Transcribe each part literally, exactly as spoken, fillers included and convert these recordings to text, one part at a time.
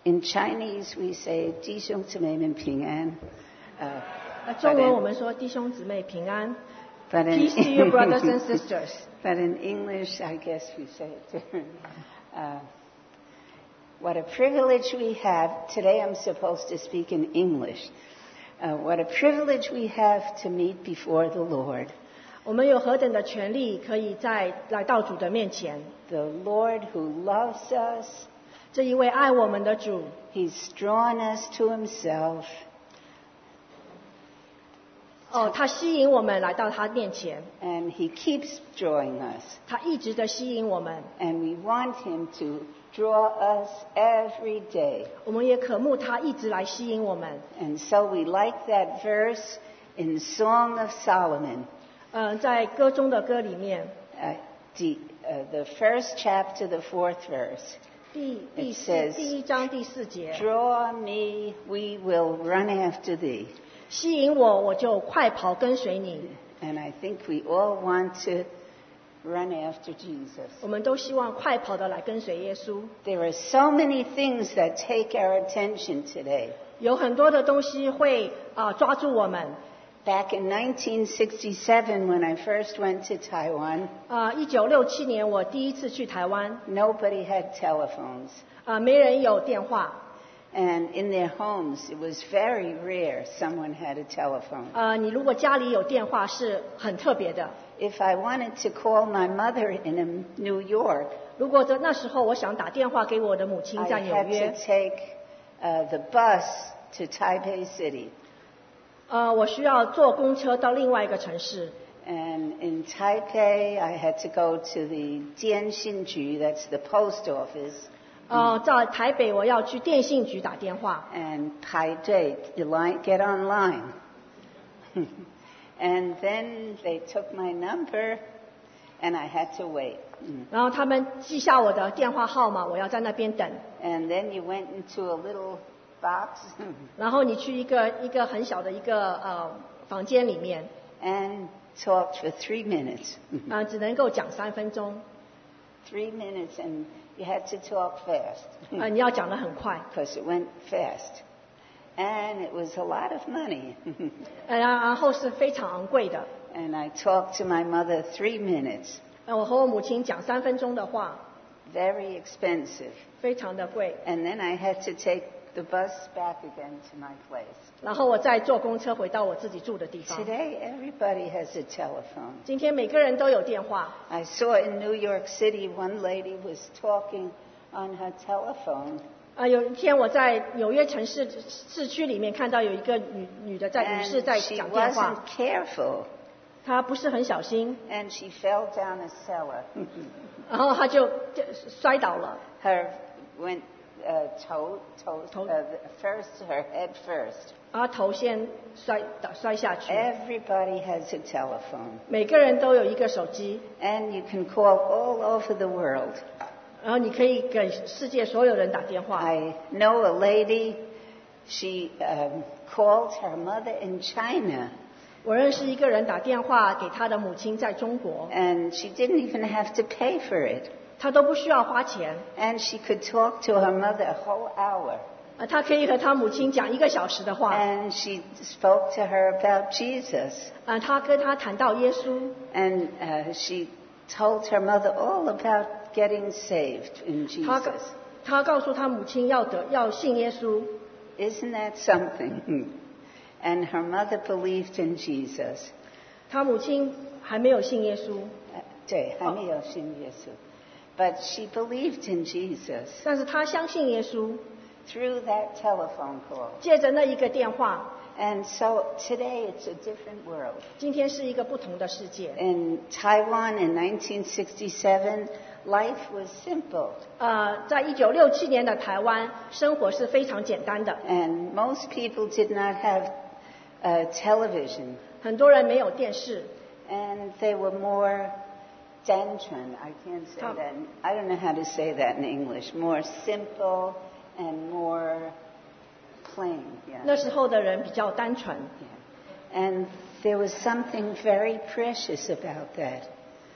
In Chinese, we say 弟兄姊妹们平安。 呃，中文我们说弟兄姊妹平安。 But in, Peace to you, brothers and sisters. But in English, I guess we say it different. Uh, what a privilege we have. Today I'm supposed to speak in English. Uh, what a privilege we have to meet before the Lord. 我们有何等的权利可以在来到主的面前。 The Lord who loves us. 这一位爱我们的主 He's drawn us to himself. 哦，他吸引我们来到他面前。 And he keeps drawing us. 他一直的吸引我们。 And we want him to draw us every day. 我们也渴慕他一直来吸引我们。 And so we like that verse in Song of Solomon. 嗯，在歌中的歌里面。 Uh, the, uh, the first chapter, the fourth verse. 第第 It 四 says, 第一章第四节。 Draw me, we will run after thee. 吸引我，我就快跑跟随你。 And I think we all want to run after Jesus. 我们都希望快跑的来跟随耶稣。 There are so many things that take our attention today. 有很多的东西会啊、呃、抓住我们。 Back in nineteen sixty-seven, when I first went to Taiwan, 啊，一九六七年我第一次去台湾。 nobody had telephones. 啊，没人有电话。 And in their homes, it was very rare someone had a telephone. 啊，你如果家里有电话是很特别的。 If I wanted to call my mother in New York, 如果在那时候我想打电话给我的母亲 I 在纽 had 约 to， take uh, the bus to Taipei City. 呃，我需要坐公车到另外一个城市。 And in Taipei, I had to go to the Dianxinju, that's the post office. 呃，在台北我要去电信局打电话。 And 排队 get online. And then they took my number, and I had to wait. 然后他们记下我的电话号码，我要在那边等。 And then you went into a little box. 然后你去一个一个很小的一个呃房间里面。 And talked for three minutes. 啊，只能够讲三分钟。 Three minutes, and you had to talk fast. 啊，你要讲得很快。 Because it went fast. And it was a lot of money. 呃，然后是非常昂贵的。 And I talked to my mother three minutes. 呃，我和我母亲讲三分钟的话。 Very expensive. 非常的贵。 And then I had to take the bus back again to my place. 然后我再坐公车回到我自己住的地方。 Today, everybody has a telephone. 今天每个人都有电话。 I saw in New York City one lady was talking on her telephone. 啊，有一天我在纽约城市市区里面看到有一个女女的在女士在讲电话。 And she wasn't careful. 她不是很小心。 And she fell down a cellar. 然后她就摔倒了。 Her went uh, toe, toe, uh, first, her head first. 然后头先摔倒摔下去。 Everybody has a telephone. 每个人都有一个手机。 And you can call all over the world. 然后你可以给世界所有人打电话。 I know a lady, she um, called her mother in China. 我认识一个人打电话给他的母亲在中国。 And she didn't even have to pay for it. 她都不需要花钱。 And she could talk to her mother a whole hour. 啊，她可以和她母亲讲一个小时的话。 And she spoke to her about Jesus. 啊，她跟她谈到耶稣。 And uh, she told her mother all about getting saved in Jesus. 她告诉她母亲要得要信耶稣。 Isn't that something? And her mother believed in Jesus. 她母亲还没有信耶稣。 对，还没有信耶稣。But she believed in Jesus. 但是她相信耶稣。 Through that telephone call. 借着那一个电话。 And so today it's a different world. 今天是一个不同的世界。 In Taiwan in nineteen sixty-seven, life was simple. 呃，在一九六七年的台湾，生活是非常简单的。 And most people did not have uh, television. 很多人没有电视。 And they were more 单纯 I can't say that. I don't know how to say that in English. More simple and more plain. Yeah. 那时候的人比较单纯。 Yeah. And there was something very precious about that.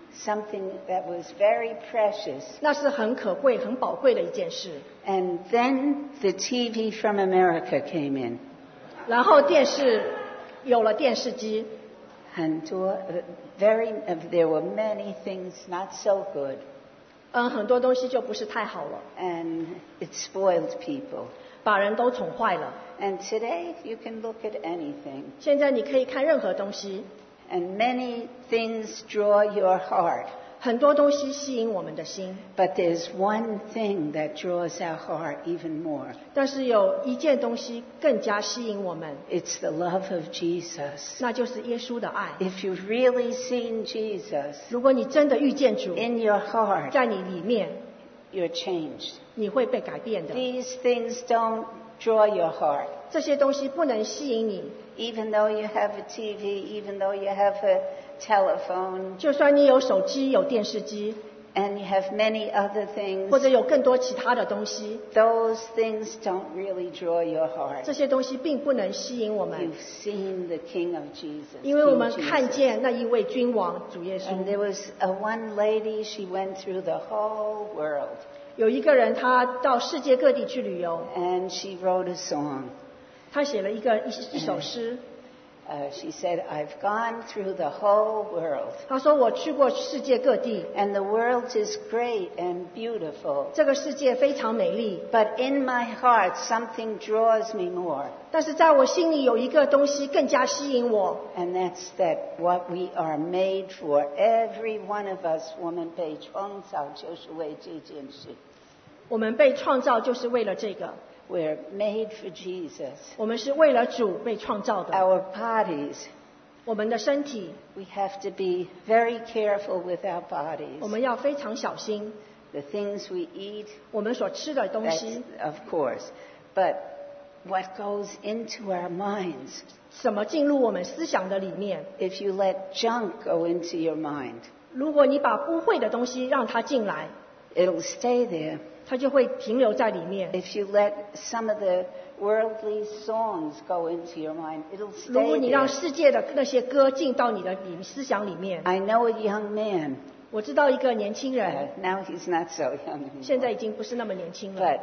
something that was very precious. 那是很可贵、很宝贵的一件事。 And then the T V from America came in. 然后电视有了电视机。 很多 very there were many things not so good. 嗯，很多东西就不是太好了。 And it spoiled people. 把人都宠坏了。 And today you can look at anything. 现在你可以看任何东西。 And many things draw your heart. 很多东西吸引我们的心。 But there's one thing that draws our heart even more. 但是有一件东西更加吸引我们。 It's the love of Jesus. 那就是耶稣的爱。 If you've really seen Jesus, 如果你真的遇见主 in your heart, 在你里面 you're changed. 你会被改变的。 These things don't draw your heart. 这些东西不能吸引你。 Even though you have a T V, even though you have a telephone, 就算你有手机、有电视机， and you have many other things, 或者有更多其他的东西， those things don't really draw your heart. 这些东西并不能吸引我们， You've seen the King of Jesus. 因为我们 King 看 Jesus. 见那一位君王主耶 And 稣。 there was a one lady, she went through the whole world, 有一个人，他到世界各地去旅游， and she wrote a song. 他写了一个一一首诗。 Uh, she said, I've gone through the whole world, 他说：“我去过世界各地， and the world is great and beautiful. 这个世界非常美丽， But in my heart, something draws me more, 但是在我心里有一个东西更加吸引我， and that's that what we are made for. Every one of us, 我们被创造就是为这件事。 我们被创造就是为了这个， We're made for Jesus. 我们是为了主被创造的。 Our bodies, 我们的身体， we have to be very careful with our 我 bodies. 们要非常小心， The things we eat, 我们所吃的东 that's 西， of course. But what goes into our minds, 什么进入我们思想的里面。 if you let junk go into your mind, 如果你把污秽的东西让它进来， it'll stay there. 它就会停留在里面。 If you let some of the worldly songs go into your mind, it'll 如果 stay 你让 there. 世界的那些歌进到你的里思想里面， I know a young man, 我知道一个年轻 uh, 人， now he's not so young 现在 anymore, 已经不是那么年轻了。 but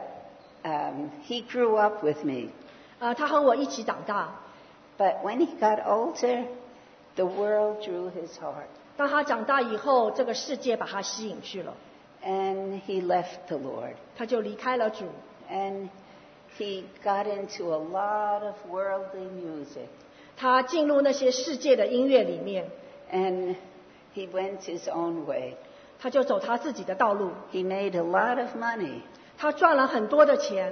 um, he grew up with me. 呃，他和我一起长大。 But when he got older, the world drew his heart, 当他长大以后，这个世界把他吸引去了， and he left the Lord. 他就离开了主。 And he got into a lot of worldly music, 他进入那些世界的音乐里面， and he went his own way. 他就走他自己的道路。 He made a lot of money. 他赚了很多的钱，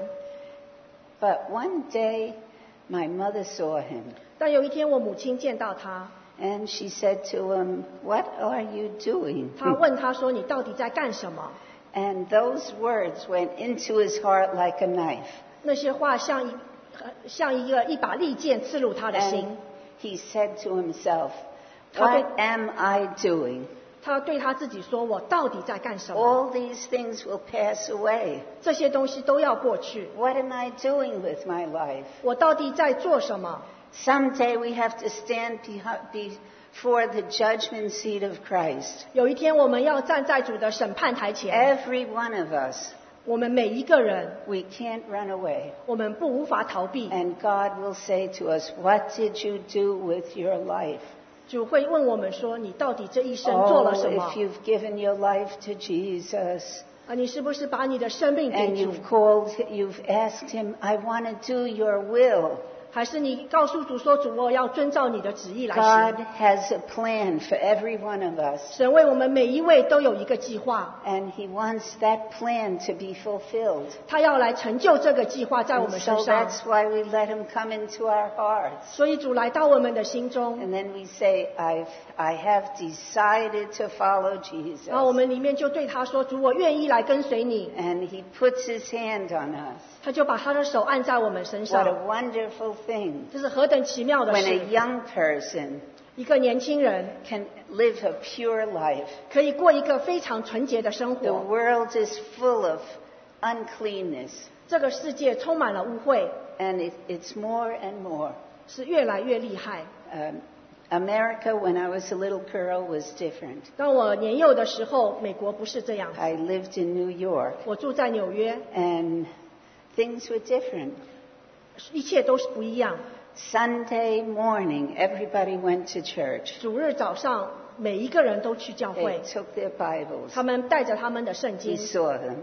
But one day, my mother saw him, 但有一天我母亲见到他， and she said to him, "What are you doing?" 她问他说：“你到底在干什么 And those words went into his heart like a knife.？” 那些话像一呃像一个一把利剑刺入他的 And 心。 he said to himself, Okay. "What am I doing? 他对他自己说：“我到底在干什么？ All these things will pass away. 这些东西都要过去， What am I doing with my life? 我到底在做什么？ Someday we have to stand behi- before the judgment seat of Christ. 有一天我们要站在主的审判台前， Every one of us, 我们每一个人， we can't run away. 我们不无法逃避。 And God will say to us, "What did you do with your life?" 主会问我们说：“你到底这一生做 Oh, 了什么 if？ you've given your life to Jesus 啊，你是不是把你的生命 and 给主？ you've called, you've asked Him, "I want to do your will." 还是你告诉主说：主，我要遵照你的旨意来 God 行？ has a plan for every one of us, 神为我们每一位都有一个计划， and He wants that plan to be fulfilled. 他要来成就这个计划在我 And 们 so 身上。 that's why we let Him come into our hearts. 所以主来到我们的心中， And then we say, I've, I have decided to follow 然后我 Jesus. 们里面就对他说：主，我愿意来跟随你。 And He puts His hand on us. 他就把他的手按在我们身 What a 上， wonderful thing 这是何等奇妙的 when a 事！ young person 一个年轻人 can live a pure life. 可以过一个非常纯洁的生 The 活。 world is full of uncleanness, 这个世界充满了污秽， and it, it's more and more. 是越来越厉害。 Um, America, when I was a little girl, was different. 当我年幼的时候，美国不是这样。 I lived in New York. 我住在纽约。 And things were different. 一切都是不一样。 Sunday morning, everybody went to church. 主日早上，每一个人都去教会。 They took their Bibles. 他们带着他们的圣经。 We saw them.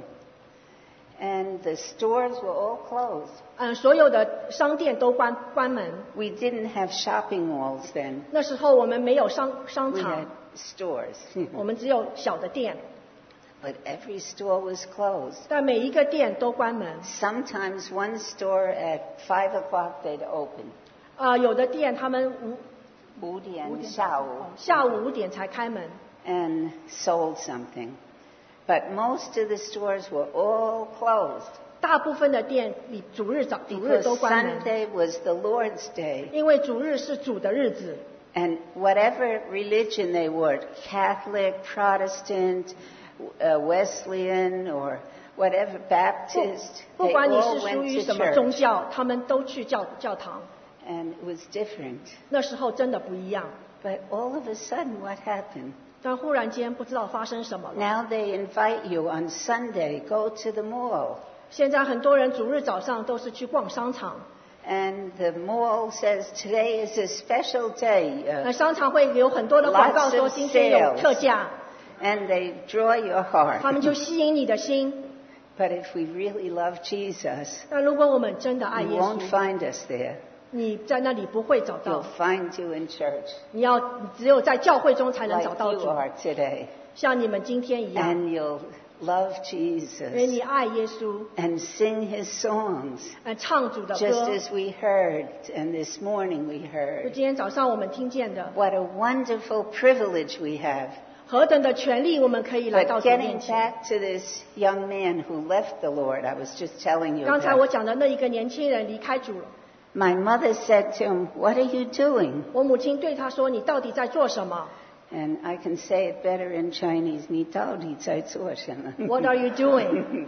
And the stores were all closed. 嗯，所有的商店都关关门。 We didn't have shopping malls then. 那时候我们没有商商 We 场 had，stores. 我们只有小的店。 But every store was closed. 但每一个店都关门。 Sometimes one store at five o'clock they'd open. 啊，有的店他们五五点下午下午五点才开门。 And sold something. But most of the stores were all closed. 大部分的店里主日早主日 Because 都关门， Sunday was the Lord's day. 因为主日是主的日子。 And whatever religion they were, Catholic, Protestant, uh, Wesleyan, or whatever, Baptist, 不 they 管你 all 是属 went 于 to 什么宗 church. 教，他们都去教教堂。 And it was different. 那时候真的不一样。 But all of a sudden, what happened? 但忽然间不知道发生什么了。 Now they invite you on Sunday, go to the mall. 现在很多人主日早上都是去逛商场， And the mall says today is a special day. 那 Uh, 商场会有很多的广告 Lots 说 of 今天有特价， and they draw your 他们 heart. 就吸引你的心。 But if we really love Jesus, 但如果我们真的爱 you 耶 won't 稣， find us there. 你在那里不会找 You'll 到， find you in church 你要你只有在教会中才能 like 找到 you 主， are today. 像你们今天一样， And you'll love 因为 Jesus 你爱耶稣， and sing his songs, 呃，唱主的 just 歌。 as we heard, and this morning we 就 heard. 今天早上我们听见的， What a wonderful privilege we have. 何等的权利，我们可以来到 But 主 getting 面前。 back to this young man who left the Lord, I was just telling you 刚才我 about. 讲的那一个年轻人离开主了， My mother said to him, "What are you doing?" 我母亲对他说：“你到底在做什么 And I can say it better in Chinese. 你到底在做什么？ ？What are you doing？”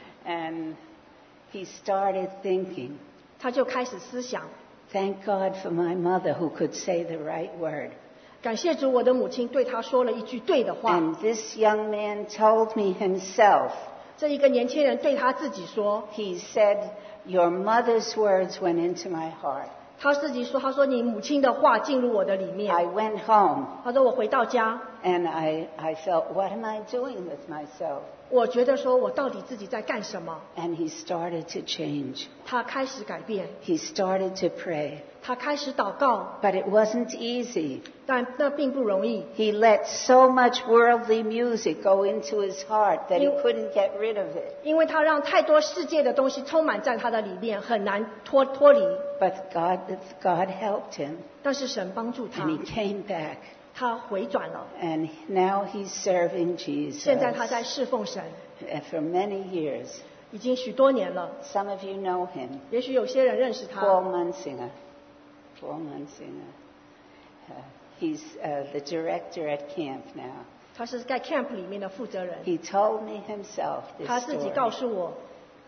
And he started thinking, 他就开始思想， thank God for my mother who could say the right word. 感谢主，我的母亲对他说了一句对的话。 And this young man told me himself, 这一个年轻人对他自己说， he said, your mother's words went into my heart. 他自己说，他说你母亲的话进入我的里 I 面。 went home 他说我回到家， and I, I felt, what am I doing with myself? 我觉得说我到底自己在干什么？ And he started to change. 他开始改变， He started to pray. 他开始祷告， But it wasn't easy. 但那并不容易， He let so much worldly music go into his heart that he You- couldn't get rid of it. 因为他让太多世界的东西充满在他的里面，很难脱脱离。 But God, God helped him, 但是神帮助他 and，he came back. 他回转了。 And now he's serving Jesus 现在他在侍奉神， for many years. 已经许多年了。 Some of you know him, 也许有些人认识 Paul 他， Munsinger. Paul Munsinger. Uh, he's uh, the director at camp now. 他是在 camp 里面的负责人。 He told me himself 他 this 自己告 story. 诉我，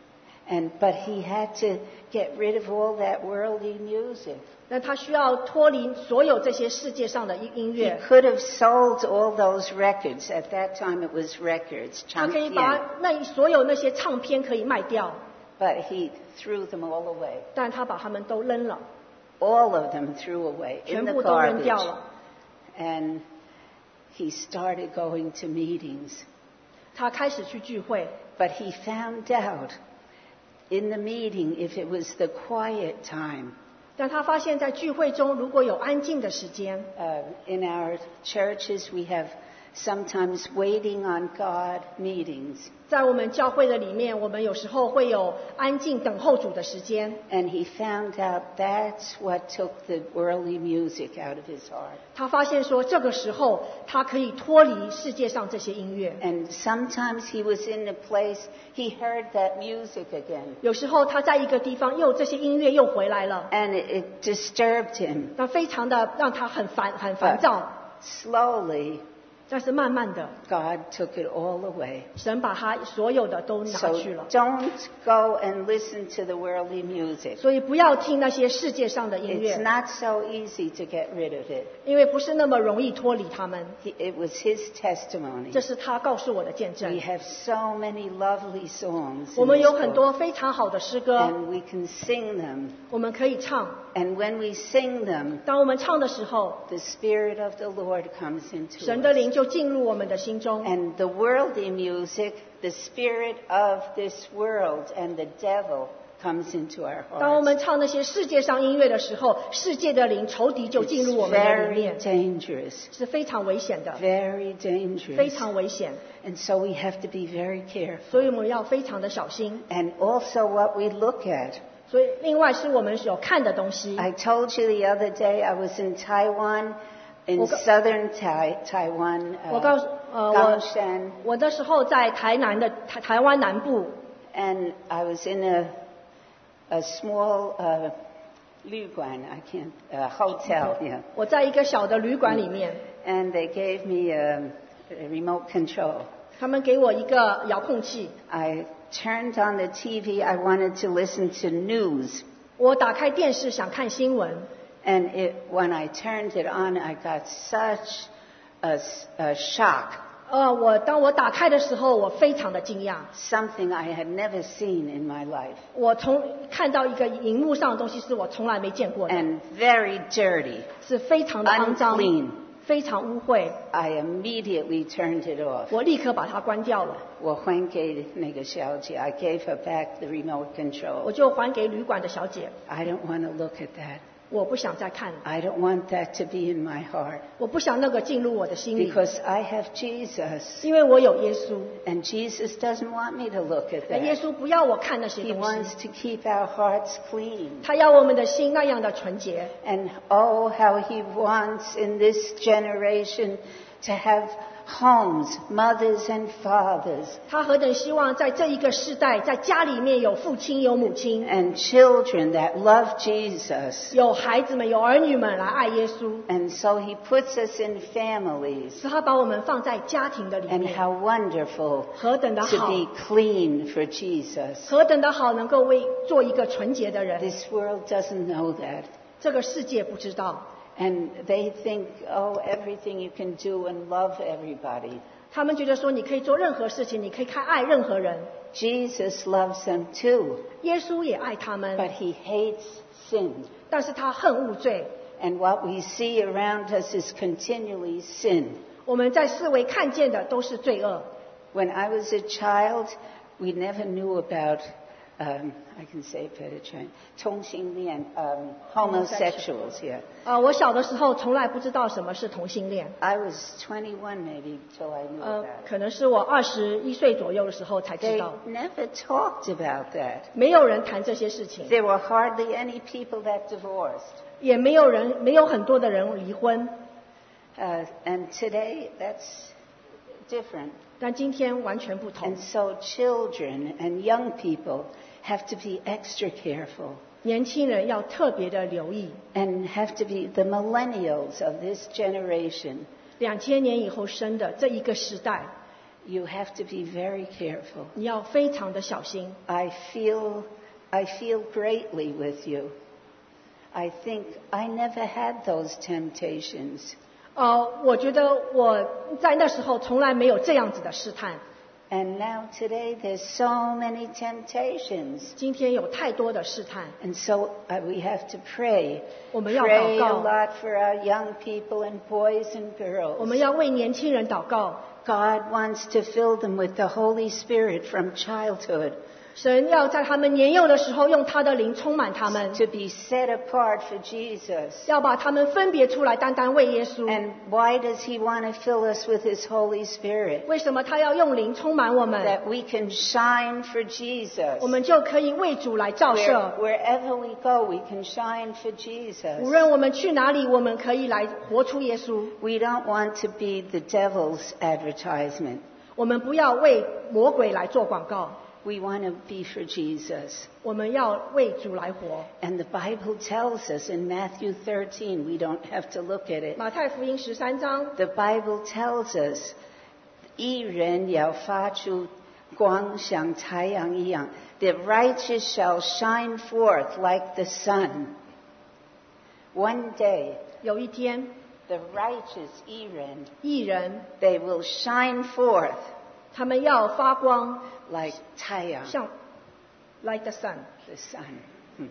And but he had to get rid of all that worldly music. 那他需要脱离所有这些世界上的音音 He 乐， could have sold all those records. At that time, it was records, 他可以 champion. 把那所有那些唱片可以卖掉， But he threw them all away. 但他把他们都扔了， All of them threw away 全 in the 部都扔 garbage. 掉了。 And he started going to meetings. 他开始去聚会， But he found out in the meeting if it was the quiet time. 但他发现，在聚会中如果有安静的时间， Uh, in our churches, we have sometimes waiting on God meetings. 在我们教会的里面，我们有时候会有安静等候主的时间。 And he found out that's what took the worldly music out of his heart. 他发现说，这个时候他可以脱离世界上这些音乐。 And sometimes he was in a place, he heard that music again. 有时候他在一个地方，又这些音乐又回来了， And it, it disturbed him. 那非常的让他很烦很烦躁。 Slowly, 但是慢慢的 God took it all away. 神把他所有的都拿 So 去了。 don't go and listen to the worldly music. 所以不要听那些世界上的音 It's 乐， not so easy to get rid of it. 因为不是那么容易脱离他们。 He- It was his testimony. 这是他告诉我的见证 We。have so many lovely songs 我 in 们 this 有很 book, 多非常好的诗歌， and we can sing them. 我们可以唱。 And when we sing them, 当我们唱的时候， the Spirit of the Lord comes into 神的 us. 灵就进入我们的心中。 And the worldly music, the spirit of this world and the devil comes into our 当我 hearts. 们唱那些世界上音乐的时候，世界的灵、仇敌就进入我 It's 们的里 very 面， dangerous, 是非常危险的， very 非 dangerous. 常危险。 And so we have to be very careful. 所以我们要非常的小心。 And also what we look at. 所以另外是我们有看的东西。 I told you the other day I was in Taiwan, in 我告- southern Tai- Taiwan, 我告诉 uh, 呃，我 Gangshan, 我那时候在台南的台台湾南部， and I was in a, a small uh, 旅馆, I can't, uh, hotel, yeah. 我在一个小的旅馆里面， And they gave me a, a remote control. 他们给我一个遥控器， I turned on the T V. I wanted to listen to news. 我打开电视想看新闻， And it, when I turned it on, I got such a, s- a shock. 呃，我当我打开的时候，我非常的惊讶， Something I had never seen in my life. 我从看到一个荧幕上的东西是我从来没见过的， And very dirty. 是非常的肮脏， Unclean. 非常污秽， I immediately turned it off. 我立刻把它关掉了， 我还给那个小姐, I gave her back the remote 我 control. 就还给旅馆的小姐， I don't want to look at that. 我不想再看， I don't want that to be in my heart. 我不想那个进入我的心里， Because I have Jesus. 因为我有耶稣， And Jesus doesn't want me to look at 耶 that. 稣不要我看那些 He 东 wants 西， to keep our hearts clean. 他要我们的心那样的纯洁。 And oh, how he wants in this generation to have homes, mothers and fathers, 他何等希望在这一个世代，在家里面有父亲有母亲， and children that love Jesus. 有孩子们有儿女们来爱耶稣， And so he puts us in families. 是他把我们放在家庭的里 And 面， how wonderful 何等的 to 好， be clean for Jesus. 何等的好，能够为做一个纯洁的人。 This world doesn't know that. 这个世界不知道， And they think, oh, everything you can do and love everybody. 他们觉得说你可以做任何事情，你可以开爱任何人。 Jesus loves them too, 耶稣也爱他们， but he hates sin. 但是他恨恶罪。 And what we see around us is continually sin. 我们在四围看见的都是罪恶。 When I was a child, we never knew about, um, I can say it better, Chinese, 同性恋, um, homosexuals, yeah. 呃，我小的时候从来不知道什么是同性恋， I was twenty-one maybe till I knew 呃 about，it. 可能是我二十一岁左右的时候才知 They 道， never talked about that. 没有人谈这些事情， There were hardly any people that divorced. 也没有人，没有很多的人离婚。 Uh, and today, that's different. 但今天完全不同 And，so children and young people have to be extra careful 年轻人要特别的留意。 and have to be the millennials of this generation. 两千年以后生的这一个时代， You have to be very careful. 你要非常的小心。 I feel, I feel greatly with you. I think I never had those temptations. 呃，我觉得我在那时候从来没有这样子的试探， And now today there's so many temptations. 今天有太多的试探， And so uh, we have to pray. 我们要 Pray 祷 a 告， lot for our young people and boys and 我 girls. 们要为年轻人祷告。 God wants to fill them with the Holy Spirit from childhood 神要在他们年幼的时候用他的灵充满他们， to be set apart for Jesus. 要把他们分别出来，单单为耶稣。 And why does He want to fill us with His Holy Spirit? 为什么他要用灵充满我们？ That we can shine for 我 Jesus. 们就可以为主来照 Where, 射。 wherever we go, we can shine for 无 Jesus. 论我们去哪里，我们可以来活出耶稣。 We don't want to be the devil's advertisement. 我们不要为魔鬼来做广告。 We want to be for Jesus. 我们要为主来活。 And the Bible tells us in Matthew thirteen, we don't have to look at it. 马太福音十三章， The Bible tells us, 义人要发出光像太阳一样, the righteous shall shine forth like the sun. One day, 有一天， the righteous 义人, 义人 they will shine forth 他们要发光， like 太阳, 像 like the sun。 the sun. Hmm.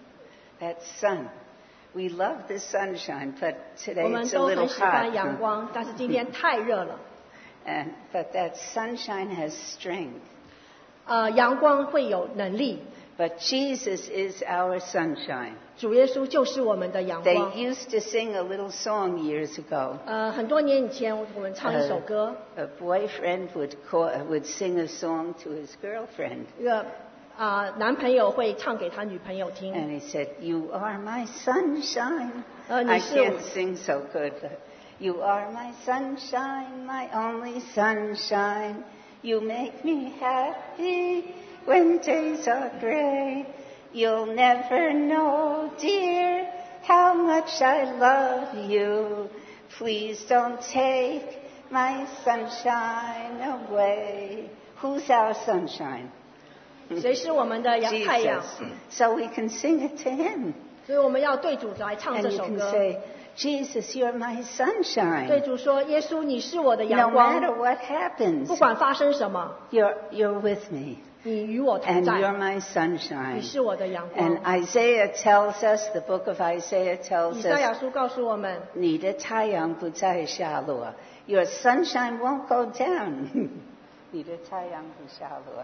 That sun. We love the sunshine, but 我 today 们 it's a 都 little 很喜欢 hot. 阳光，但是今天太热了。 And, but that sunshine has strength. 呃，阳光会有能力， But Jesus is our sunshine. 主耶稣就是我们的阳 They 光。 used to sing a little song years ago. 呃，很多年以前，我们唱一首歌， A boyfriend would call, would sing a song to his girlfriend, 一个啊、呃男朋友会唱给他女朋友听。 and he said, "You are my sunshine." 呃， I 你是我 can't sing so good. But, you are my sunshine, my only sunshine. You make me happy when days are gray. You'll never know, dear, how much I love you. Please don't take my sunshine away. Who's our sunshine? 谁是我们的阳太阳？ Jesus. So we can sing it to him. 所以我们要对主来唱 And 这 you 首 can 歌。 say, Jesus, you're my 对 sunshine. 主说：“耶稣，你是我的 No 阳光， matter what happens, 不管发生什么， you're, you're with me. 你与我同 And 在， you're my 你 sunshine. 是我的阳光。” And Isaiah tells us, the book of Isaiah 以 tells 赛亚 us, 书告诉我们， 你的太阳不再下落. Your sunshine won't go down. 你的太阳不下落.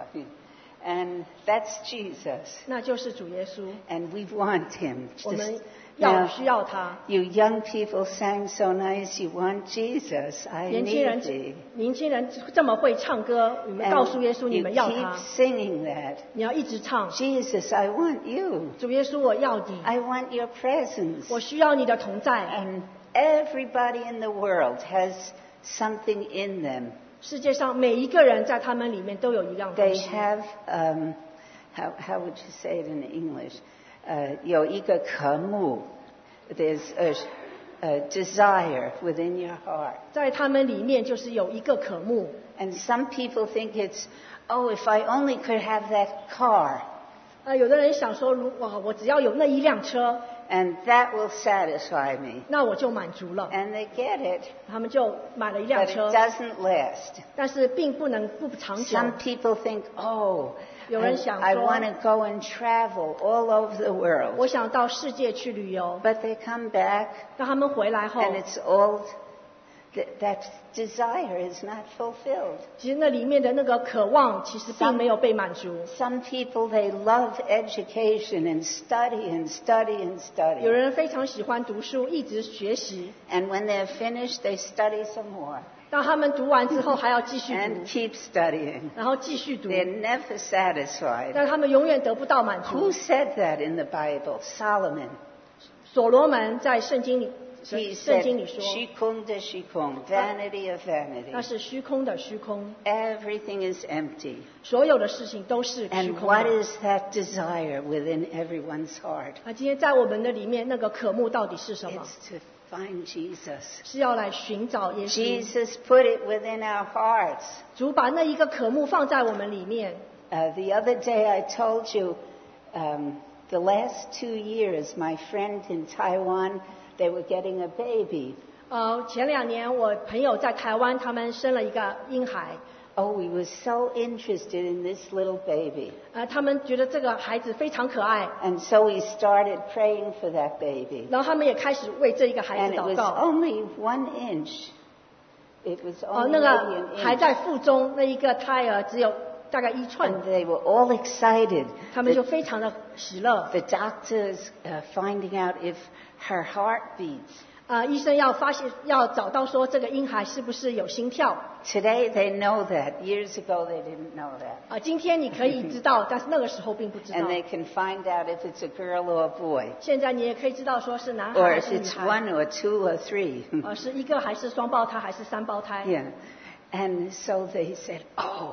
And that's Jesus. 那就是主耶稣， And we want him. 我们 Just- 要 Now, 需要他。 you young people sang so nice. You want Jesus. I 年轻 need 人 thee.， 年轻人这么会唱歌，你们告诉耶稣， And 你 you 们要 keep 他， singing that. 你要一直唱。 Jesus, I want you. 主耶稣，我要你， I want your presence. 我需要你的同在。 And everybody in the world has something in them. 世界上每一个人在他们里面都有一样东 They 西。 have, um, how, how would you say it in English? Uh, 有一个渴慕. There's a, a desire within your heart. 在他们里面就是有一个渴慕。 And some people think it's, oh, if I only could have that car, 呃，有的人想说，如哇，我只要有那一辆车， and that will satisfy me. 那我就满足了。 And they get it, 他们就买了一辆 but it 车， doesn't last. 但是并不能不长久。 Some people think, oh, 有人 I, 想 I 说， want to go and travel all over the 我 world. 想到世界去旅游。 But they come back, 当他们回来后， and it's all, th- that desire is not fulfilled. 其实那里面的那个渴望，其实并没有被满足。 Some people, they love education and study and study and 有 study. 人非常喜欢读书，一直学习。 And when they're finished, they study some more 当他们读完之后，还要继续 and 读， keep studying. 然后继续读， They're never satisfied. 但他们永远得不到满 Who 足。 said that in the Bible? Solomon. 所罗门在圣经里， He 圣 said, 经里说， Shikum de shikum, vanity of 那 vanity. 是虚空的虚空， Everything is empty. 所有的事情都是虚 And 空 what 的。 is that desire within everyone's heart? 那今天在我们的里面，那个渴慕到底是什么？ It's to find Jesus. 是要来寻找耶稣。 Jesus put it within our hearts. 主把那一个渴慕放在我们里面。 Uh, the other day I told you, um, the last two years, my friend in Taiwan, they were getting a baby. 呃，前两年我朋友在台湾，他们生了一个婴孩， Oh, we were so interested in this little baby. 呃，他们觉得这个孩子非常可爱， And so we started praying for that baby. 然后他们也开始为这一个孩 And 子 it 祷 was 告。 only one inch. It was 哦， only 那 maybe 个 an 还 inch. 在腹中那一个胎儿只有大概一寸， And they were all excited. 他们就 The, 非常的喜乐。 the doctors uh, finding out if her heart beats. 呃，医生要发现要找到说这个婴孩是不是有心跳。 Today they know that. Years ago they didn't know that. 啊、今天你可以知道，但是那个时候并不知道 And。they can find out if it's a girl or a boy. 现在你也可以知道说是男孩 Or 还 if 是女 it's 孩， one or two or three. 呃，是一个还是双胞胎还是三胞胎？ Yeah. And so they said, oh,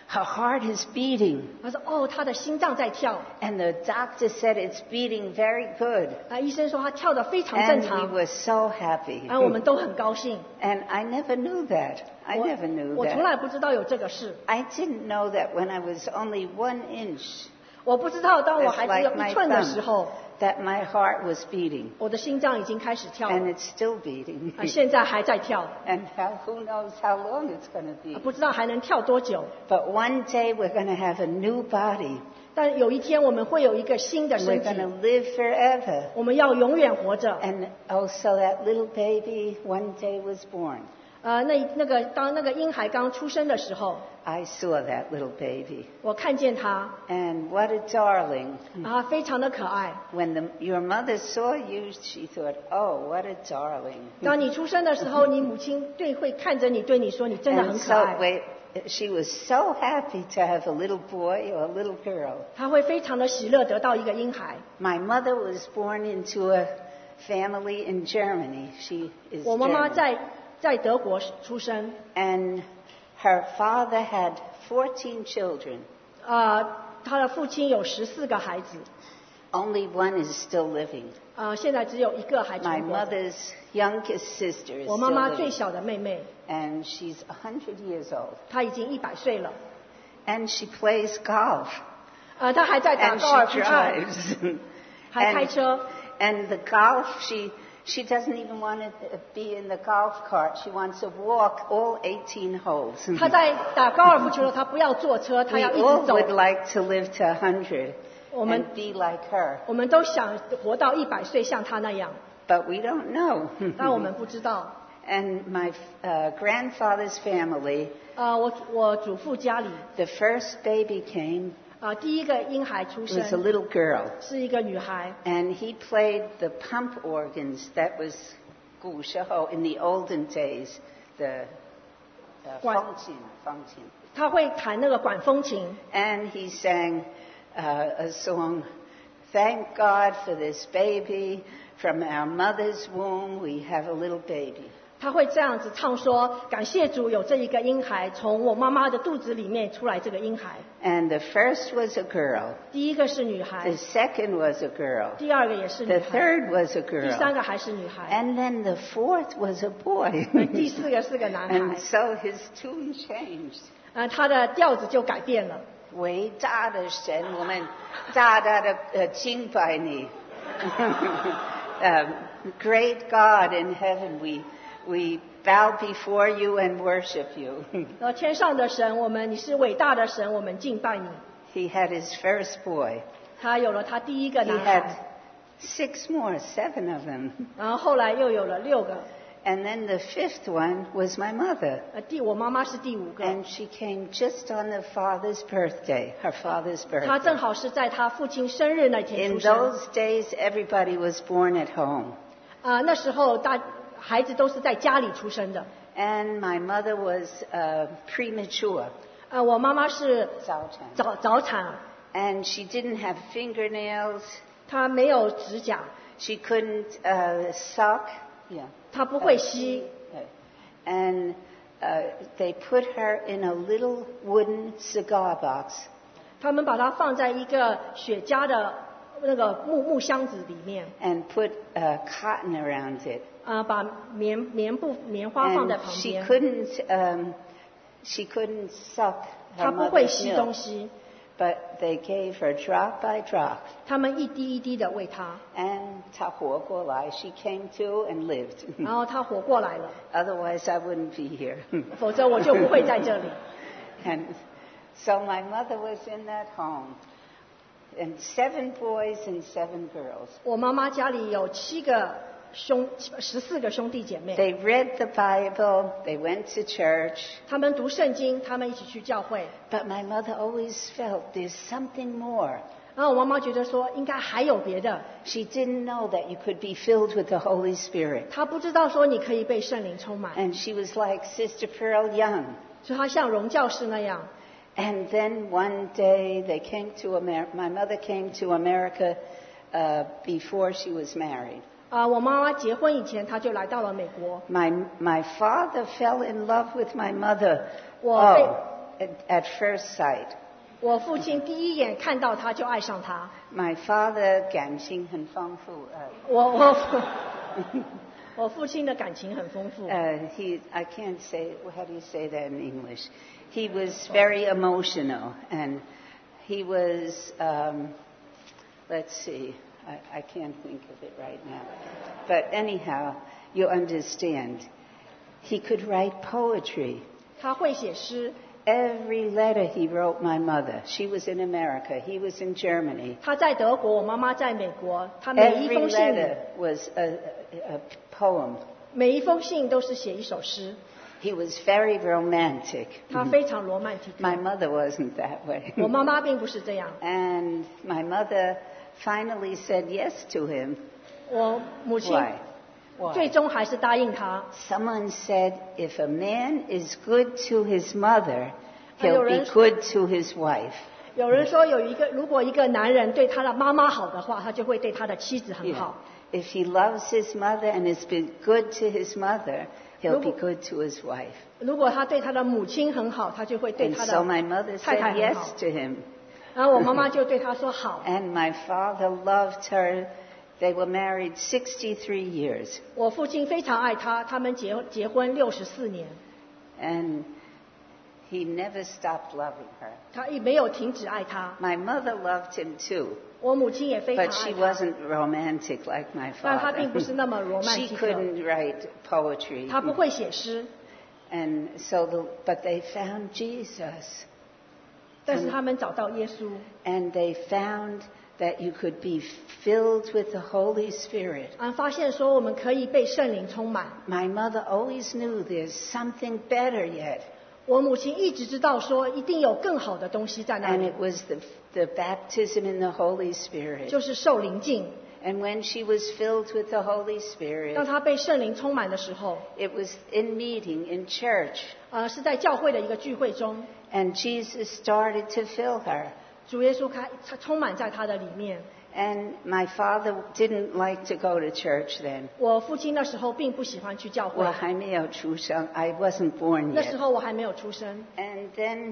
her heart is beating. 他说哦，他的心脏在跳。 And the doctor said it's beating very good. 啊，医生说他跳得非常正 And 常。 we were so happy. 啊，我们都很高兴。 And I never knew that. I 我 never knew 我从 that. 来不知道有这个事。 I didn't know that when I was only one inch. 我不知道当我 It's 还只有 like 一 my 寸的时 thumb. 候， That my heart was beating. 我的心脏已经开始跳 And 了， it's still beating. 啊，现在还在跳， And how, who knows how long it's going to 啊 be. 不知道还能跳多久。 But one day we're going to have a new body. 但有一天我们会有一个新的 And 身 we're going 体， to live forever. 我们要永远活着。 And also that little baby one day was born. 呃，那那个当那个婴孩刚出生的时候， I saw that little baby. 我看见他， And what a darling. 啊，非常的可爱。 When the, your mother saw you, she thought, oh, what a darling. 当你出生的时候，你母亲对会看着你，对你说你真的 And 很可 so 爱。 wait, she was so happy to have a little boy or a little girl. 她会非常的喜乐得到一个婴孩。 My mother was born into a family in Germany. She is 我妈妈 German. 在在德国出生， And her father had fourteen children. 呃，她的父亲有十四个孩子， Only one is still living. 呃，现在只有一个还 My 存活着。 mother's youngest sister is 我妈 still 妈最 living. 小的妹妹， And she's one hundred years old. 她已经一百岁了， And she plays golf. 呃，她还在打 And 高尔 she 夫球， drives. 还开车。 And the golf, she she doesn't even want to be in the golf cart. She wants to walk all eighteen holes. 她在打高尔夫球的，她不要坐车，她 We 要一 all 直走。 would like to live to one hundred 我们 and be like her. 我们都想活到一百岁，像她那样， But we don't know. 但我们不知道。 And my uh, grandfather's family, 呃，我我祖父家里， the first baby came, 啊、第一个婴孩出 was a 生 little girl. 是一个女孩， And he played the pump organs. That was 古时候 in the olden days. The uh, 管- 风琴，风琴。 她会弹那个管风琴， And he sang uh, a song, Thank God for this baby. From our mother's womb, we have a little baby. 她会这样子唱说：感谢主有这一个婴孩，从我妈妈的肚子里面出来这个婴孩。 And the first was a girl. 第一个是女孩 The，second was a girl. 第二个也是女 The 孩， third was a 第三 girl. 个还是女孩， And then the fourth was a boy. 第四个是个男孩 And。so his tune changed. 呃，他的调子就改变了。 伟大的神，我们大大的呃敬拜你。um, great God in heaven, we we bow before you and worship you. 然后天上的神，我们你是伟大的神，我们敬拜你。 He had his first boy. 他有了他第一个 He 男 had 孩， six more, seven of them. 然后后来又有了六个， And then the fifth one was my mother. 呃，第我妈妈是第五个， And she came just on the father's birthday, her father's 她正 birthday. 好是在她父亲生日那天 In 出生。 those days, everybody was born at home. 啊、那时候大孩子都是在家里出生的。 And my mother was uh, premature. 呃，我妈妈是早产。 早早产， And she didn't have fingernails. 她没有指甲， She couldn't uh, suck. Yeah. 她不会吸。 And uh, they put her in a little wooden cigar box. 他们把它放在一个雪茄的那个木木箱子里面， And put uh, cotton around it. 啊、把棉棉布棉花放在 And 旁 she 边。 couldn't, um, she couldn't suck 她 her 不会 mother's 吸东 milk. 西， But they gave her drop by drop. 他们一滴一滴的喂她， And 她活过来, she came to and lived. 然后她活过来了， Otherwise, I wouldn't be here. 否则我就不会在这里。 And so my mother was in that home. And seven boys and seven girls. 我妈妈家里有七个兄，十四个兄弟姐妹， They read the Bible, they went to church, 他们读圣经，他们一起去教会。 but my mother always felt there's something more. 然后我妈妈觉得说，应该还有别的。 She didn't know that you could be filled with the Holy Spirit. 她不知道说你可以被圣灵充满， And she was like Sister Pearl Young. 所以她像荣教师那样。 And then one day they came to America. My mother came to America uh, before she was married. 啊、我妈妈结婚以前，她就来到了美国。 My, my father fell in love with my mother. 我被、 Oh, at, at first sight. 我父亲第一眼看到他就爱上他。 My father 感情很丰富。Uh, 我我我父亲的感情很丰富。 Uh, he, I can't say, how do you say that in English? He was very emotional, and he was, um, let's see, I, I can't think of it right now. But anyhow, you understand. He could write poetry. 他会写诗。 Every letter he wrote my mother. She was in America. He was in Germany. 他在德国，我妈妈在美国。他每一 Every 封信 letter was a, a, a poem. 每一封信都是写一首诗。 He was very romantic. 他非常罗曼蒂克。 My mother wasn't that way. 我妈妈并不是这样。 And my mother finally said yes to him. 我母亲 Why? Why? 最终还是答应他。 Someone said, if a man is good to his mother, he'll be good to his wife. 有人说，有一个如果一个男人对他的妈妈好的话，他就会对他的妻子很好。 Yeah. If he loves his mother and has been good to his mother, he'll be good to his wife. 如果他对他的母亲很好，他就会对 And 他 so 的 my mother 太 said 太很 yes 好。 to him. 然后我妈妈就对他说好。 And my father loved her. They were married sixty-three years. 我父亲非常爱她，他们结结婚六十四年。 And he never stopped loving her. 他也没有停止爱她。 My mother loved him too. 我母亲也非常 But 爱 she 他， wasn't romantic like my 但她 father. 并不是那么罗曼 She 蒂克， couldn't write poetry. 她不会写诗。 And so, the, but they found Jesus. 但是他们找到耶稣， And they found that you could be filled with the Holy Spirit. 啊，发现说我们可以被圣灵充满。 My mother always knew there's something better yet. 我母亲一直知道说一定有更好的东西在那 And 里， it was the, the baptism in the Holy Spirit. 就是受灵浸。 And when she was filled with the Holy 当 Spirit, 她被圣灵充满的时候， it was in meeting in church. 呃，是在教会的一个聚会中， And Jesus started to fill her. 主耶稣开他充满在她的里面。 And my father didn't like to go to church then. 我父亲那时候并不喜欢去教会， Well, I I wasn't born 那时 yet. 候我还没有出生。 And then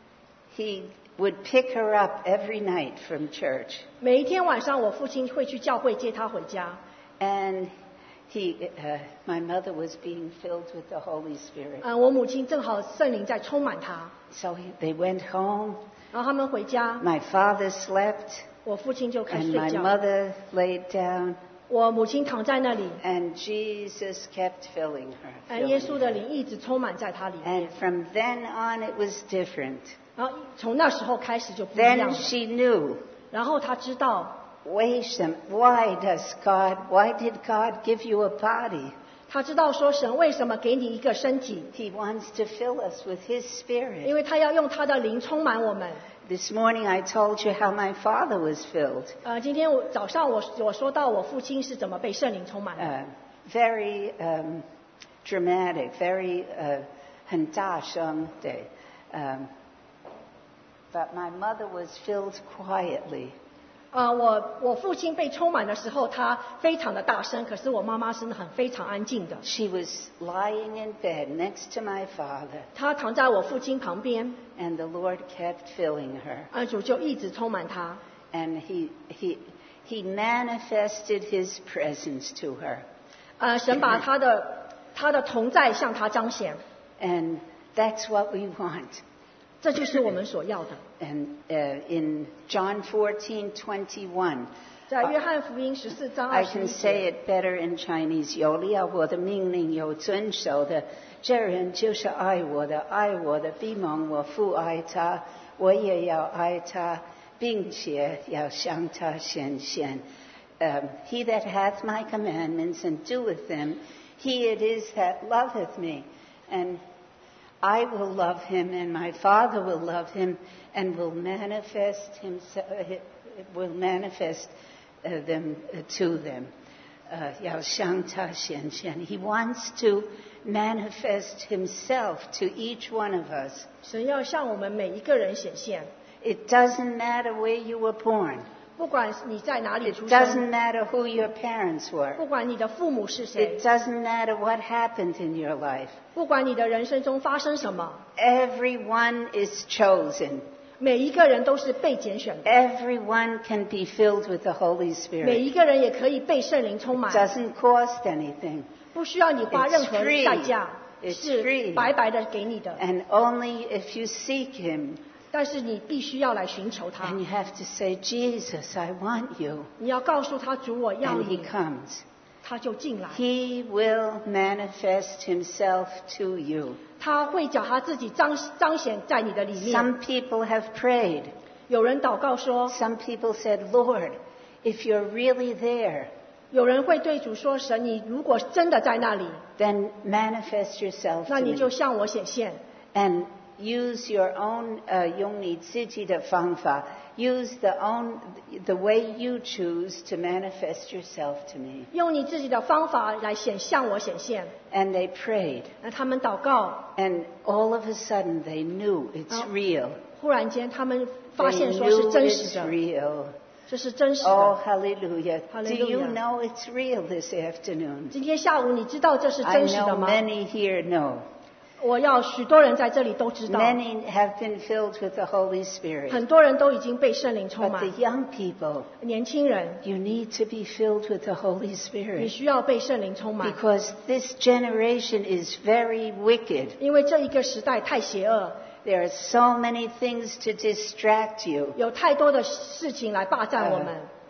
he would pick her up every night from church. 每一天晚上，我父亲会去教会接她回家。 And he, uh, my mother was being filled with the Holy Spirit. 嗯，我母亲正好圣灵在充满她， So he, they went home. 然后他们回家， My father slept. 我父亲就开始 And 睡 my 觉， mother laid down. 我母亲躺在那里， And Jesus kept filling her. 嗯，耶 filling 稣的 her. 灵一直充满在她里面。 And from then on, it was different. 然后从那时候开始就不一样 Then 了。 she knew. 然后她知道， Wait a minute. Why does God, why did God give you a body? 她知道说神为什么给你一个身体， He wants to fill us with His 因 Spirit. 为他要用他的灵充满我们。 This morning I told you how my father was filled. 呃，今天我早上我我说到我父亲是怎么被圣灵充满的。 Uh, very um, dramatic, very uh, 很大声的. Um, but my mother was filled quietly. 呃，我我父亲被充满的时候，他非常的大声，可是我妈妈是很非常安静的。 She was lying in bed next to my father, 她躺在我父亲旁边， and the Lord kept filling her. 呃，主就一直充满她。 And he, he, he manifested His presence to her. 呃，神把他的他的同在向她彰显， And that's what we want. 这就是我们所要的。 And uh, in John fourteen twenty-one, 在约翰福音十四章二 I 十 can 一 say 节， it better in Chinese. 有了我的命令有遵守的，这人就是爱我的，爱我的必蒙我父爱他，我也要爱他，并且要向他显现。Um, he that hath my commandments and doeth them, he it is that loveth me. And I will love him, and my Father will love him, and will manifest himself, will manifest uh, them uh, to them. Uh, 要向他显现. He wants to manifest himself to each one of us. 神要向我们每一个人显现。 It doesn't matter where you were born. 不管你在哪里 It 出 doesn't 生， matter who your parents were. 不管你的父母是谁， It doesn't matter what happened in your life. 不管你的人生中发生什么， Everyone is chosen. 每一个人都是被拣选的， Everyone can be filled with the Holy 每 Spirit. 一个人也可以被圣灵充 It 满， doesn't cost anything. 不需要你花 It's 任何 free. 代价， It's 是 free. 白白的给你的。 And only if you seek Him, 但是你必须要来寻求他 and，you have to say, Jesus, I want you. 你要告诉他主我要 And He 你， comes. 他就进来， He will manifest Himself to you. 他会叫他自己彰彰显在你的里面。 Some people have prayed. 有人祷告说， Some people said, Lord, if you're really there, 有人会对主说，神，你如果真的在那里， then manifest yourself 那 to 你 me. 就向我显现， And use your own, uh, 用你自己的方法, use the own, the way you choose to manifest yourself to me. 用你自己的方法来显向我显现。 And they prayed. 那他们祷告， And all of a sudden they knew it's Oh. real. 忽然间他们发 They 现说 knew 是真 it's 实的， real. 这是真实 Oh, 的。 hallelujah. Do you Hallelujah. know it's real this afternoon? 今天下午你知道这是 I 真实的 know 吗？ many here know. 我要许多人在这里都知道， Many have been filled with the Holy Spirit. 很多人都已经被圣灵充 But 满 the。young people, 年轻人， you need to be filled with the Holy 你 Spirit. 需要被圣灵充满， Because this generation is very wicked. 因为这一个时代太邪恶， There are so many things to distract you. 有太多的事情来霸占我们。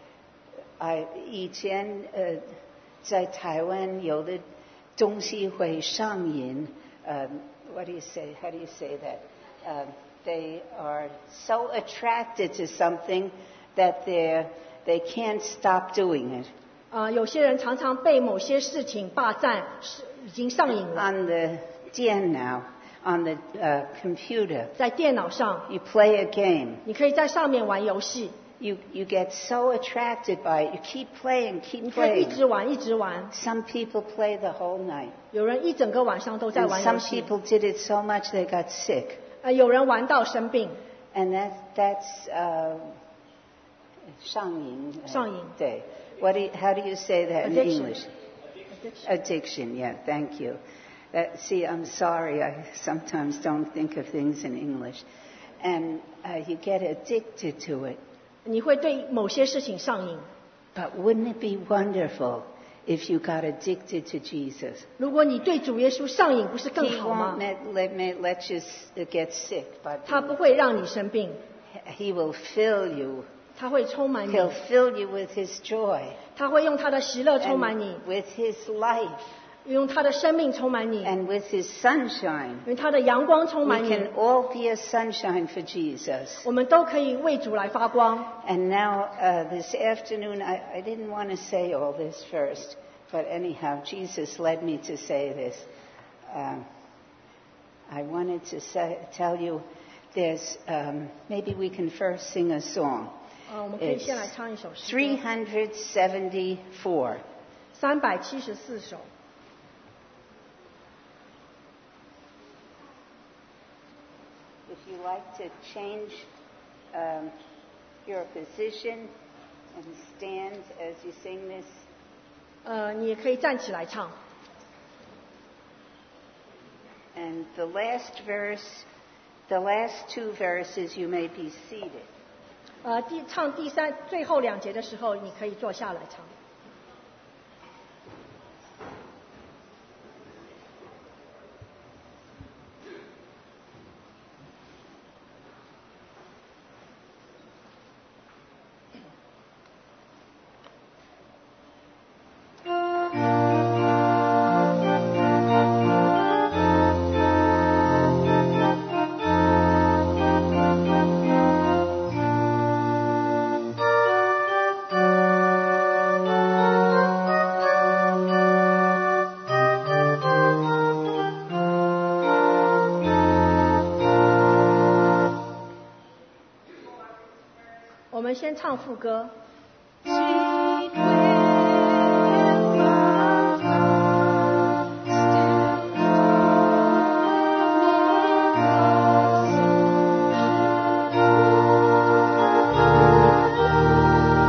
I 以前呃在台湾有的东西会上瘾。Um, what do you say? How do you say that? Um, they are so attracted to something that they they can't stop doing it. 啊、有些人常常被某些事情霸占，是已经上瘾了。 On the 电脑, on the uh, computer, 在电脑上， you play a game. 你可以在上面玩游戏， You you get so attracted by it. You keep playing, 你 keep 可以一 playing. 直玩，一直玩。 Some people play the whole night. 有人一整个晚上都在 And 玩游 some 戏， people did it so much they got sick. 呃，有人玩到生病。 And that, that's uh, 上瘾. uh, 上瘾。 对. What do you, how do you say that in Addiction. English? Addiction, yeah, thank you. Uh, see, I'm sorry, I sometimes don't think of things in English. And uh, you get addicted to it. 你会对某些事情上瘾。 But wouldn't it be wonderful if you got addicted to Jesus? 如果你对主耶稣上瘾，不是更 He 好吗 won't？let, let, me, let you s- get sick, but 他不会让你生病， He will fill you. 他会充满你， He'll fill you with His joy 他会用他的喜乐充满你 and，with His life 用他的生命充满你， and with His sunshine. 用他的阳光充 We 满你 can。all be a sunshine for Jesus. 我们都可以为主来发光。 And now, uh, this afternoon, I, I didn't want to say all this first, but anyhow, Jesus led me to say this. Um, I wanted to say, tell you, there's um, maybe we can first sing a song. 呃，我们可以 It's 先来唱一首诗 three 歌， hundred seventy-four. 三百七十四首。 If you like to change um, your position and stand as you sing this, 呃，你也可以站起来唱。 and the last verse, the last two verses, you may be seated. 呃，第唱第三最后两节的时候，你可以坐下来唱。 我们先唱副歌。 Thank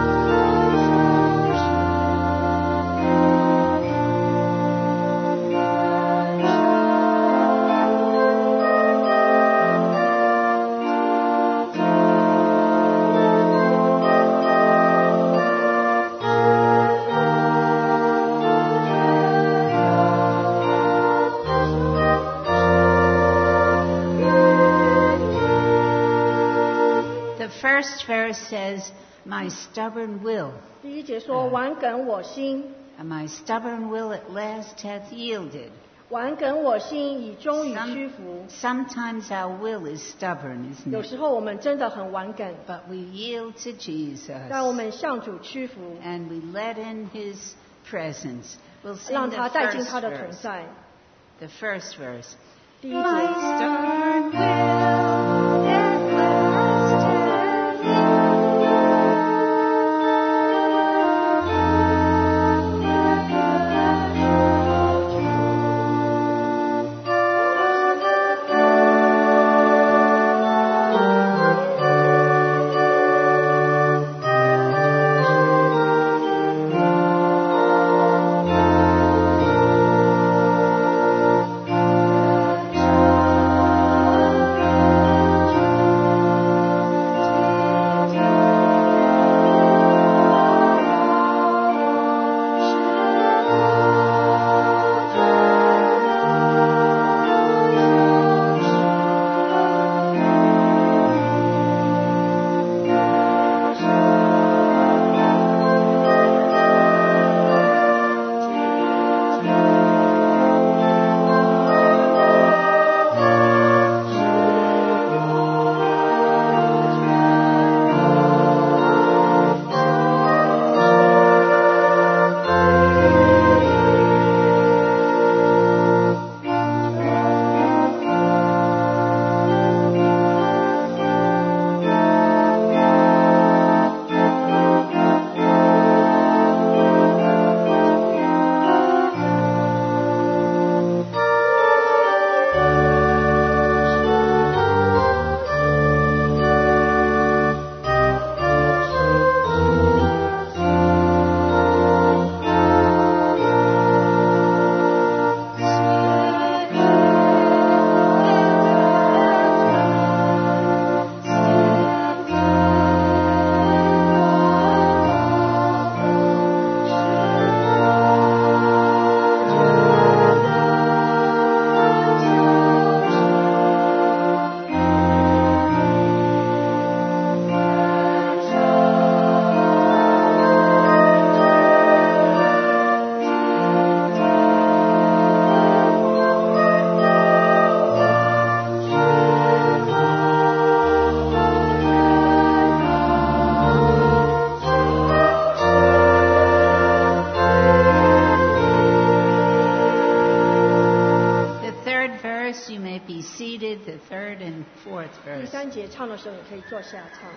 first verse says, "My stubborn will." 第一节说：“顽梗我心。” And my stubborn will at last hath yielded. 顽梗我心已终于屈服。 Sometimes our will is stubborn, isn't 有 it? 时候我们真的很顽梗， But we yield to Jesus. 但我们向主屈服， And we let in His presence. We'll sing 让 the 他带进 first 他的同 verse. 在。 The first verse. 第一 My 节， stubborn will at last hath yielded. You may be seated, the third and fourth 第 verse. 三节唱的时候，你可以坐下唱。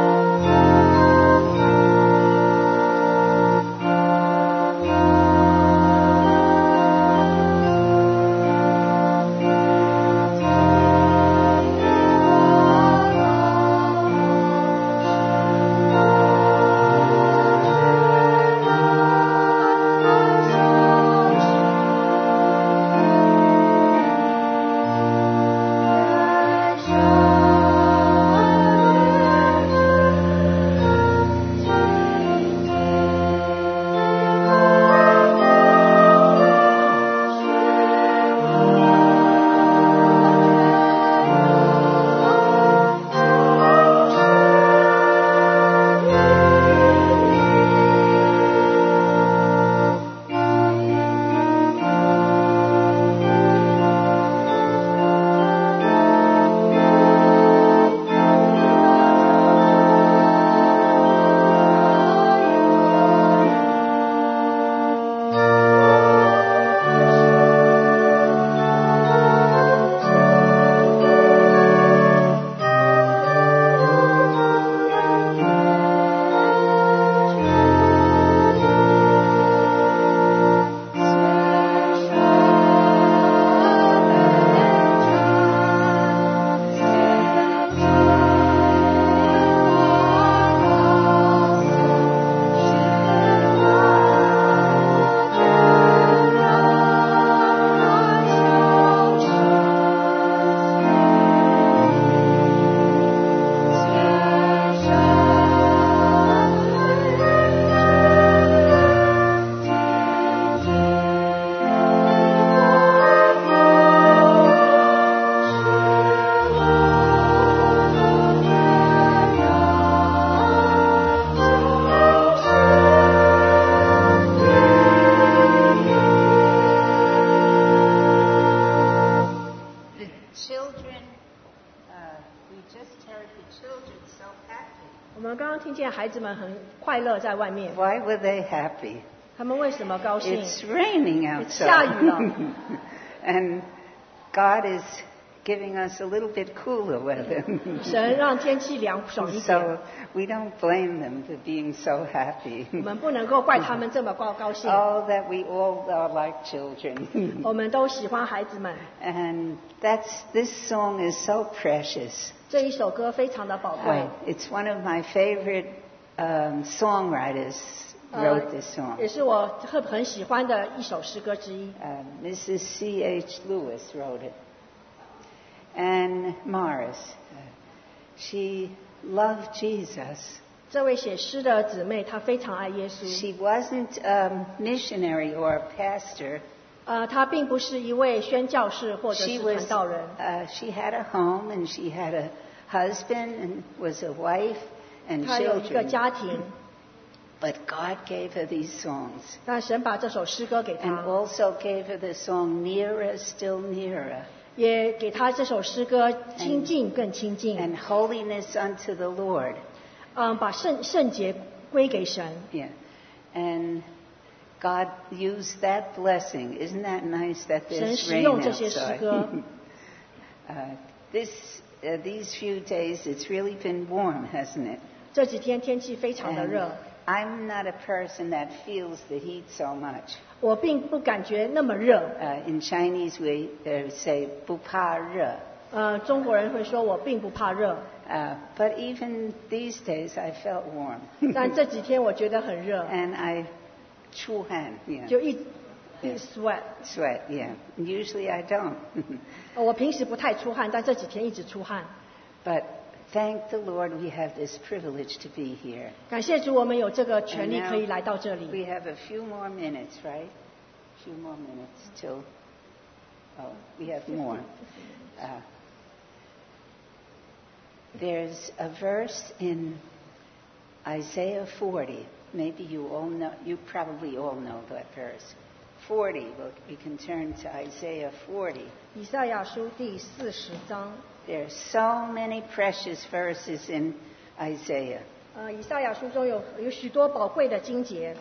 My 见孩子们很快乐在外面。 Why were they happy? 他们为什么高兴？ It's raining 下雨了。 outside. And God is giving us a little bit cooler weather. 神让天气凉爽一点， So we don't blame them for being so happy. 我们不能够怪他们这么高高兴。 Oh, that we all are like children. 我们都喜欢孩子们， And that's, this song is so precious. 这一首歌非常的宝贵 Uh,。it's one of my favorite um, songwriters 呃 wrote this song. 也是我很很喜欢的一首诗歌之一。 Uh, Missus C H Lewis wrote it. And Morris, uh, she loved Jesus. 这位写诗的姊妹，她非常爱耶稣。 She wasn't a missionary or a pastor. 呃，她并不是一位宣教士或者 She 是 was, 传道人。 uh, she had a home and she had a husband and was a wife and 她有一个 children. 家庭， But God gave her these songs 那神把这首诗歌给 and 她， also gave her the song Nearer, Still Nearer 也给她这首诗歌亲近更亲近， and Holiness unto the Lord. 嗯，把圣圣洁归给神。 Yeah. And God used that blessing. Isn't that nice that 神 there's 使 rain 用这些诗 outside? 歌。 uh, this, uh, these few days, it's really been warm, hasn't it? 这几天天气非常的 And 热， I'm not a person that feels the heat so much. 我并不感觉那么热。 Uh, in Chinese, we uh, say 不怕热. 呃，中国人会说我并不怕热， Uh, but even these days, I felt warm. 但这几天我觉得很热， And I 出汗, yeah. 就一一 sweat。 Sweat, yeah. Usually I don't. 呃我平时不太出汗，但这几天一直出汗。 But thank the Lord we have this privilege to be here. 感谢主，我们有这个权 And 利 now 可以来到这里。 we have a few more minutes, right? Few more minutes till. Oh, we have more. Uh, there's a verse in Isaiah forty. Maybe you all know. You probably all know that verse. forty. Well, we can turn to Isaiah forty. 以赛亚书第四十章， There's so many precious verses in Isaiah. 呃，以赛亚书中有有许多宝贵的经节。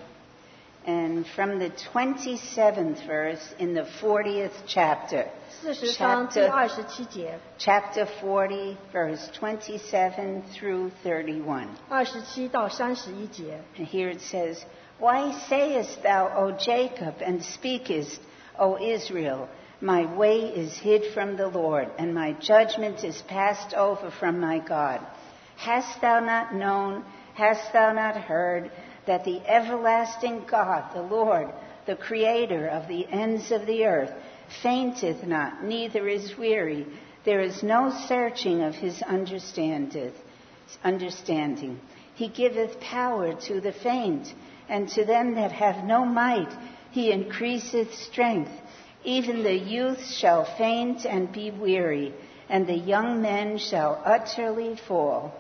And from the twenty-seventh verse in the fortieth chapter, 四十章第 chapter, 二十七节， chapter forty, verse twenty-seven through thirty-one. 二十七到三十一节。 And here it says, Why sayest thou, O Jacob, and speakest, O Israel, my way is hid from the Lord, and my judgment is passed over from my God? Hast thou not known, hast thou not heard, that the everlasting God, the Lord, the Creator of the ends of the earth, fainteth not, neither is weary. There is no searching of his understandeth, understanding. He giveth power to the faint, and to them that have no might he increaseth strength. Even the youth shall faint and be weary, and the young men shall utterly fall.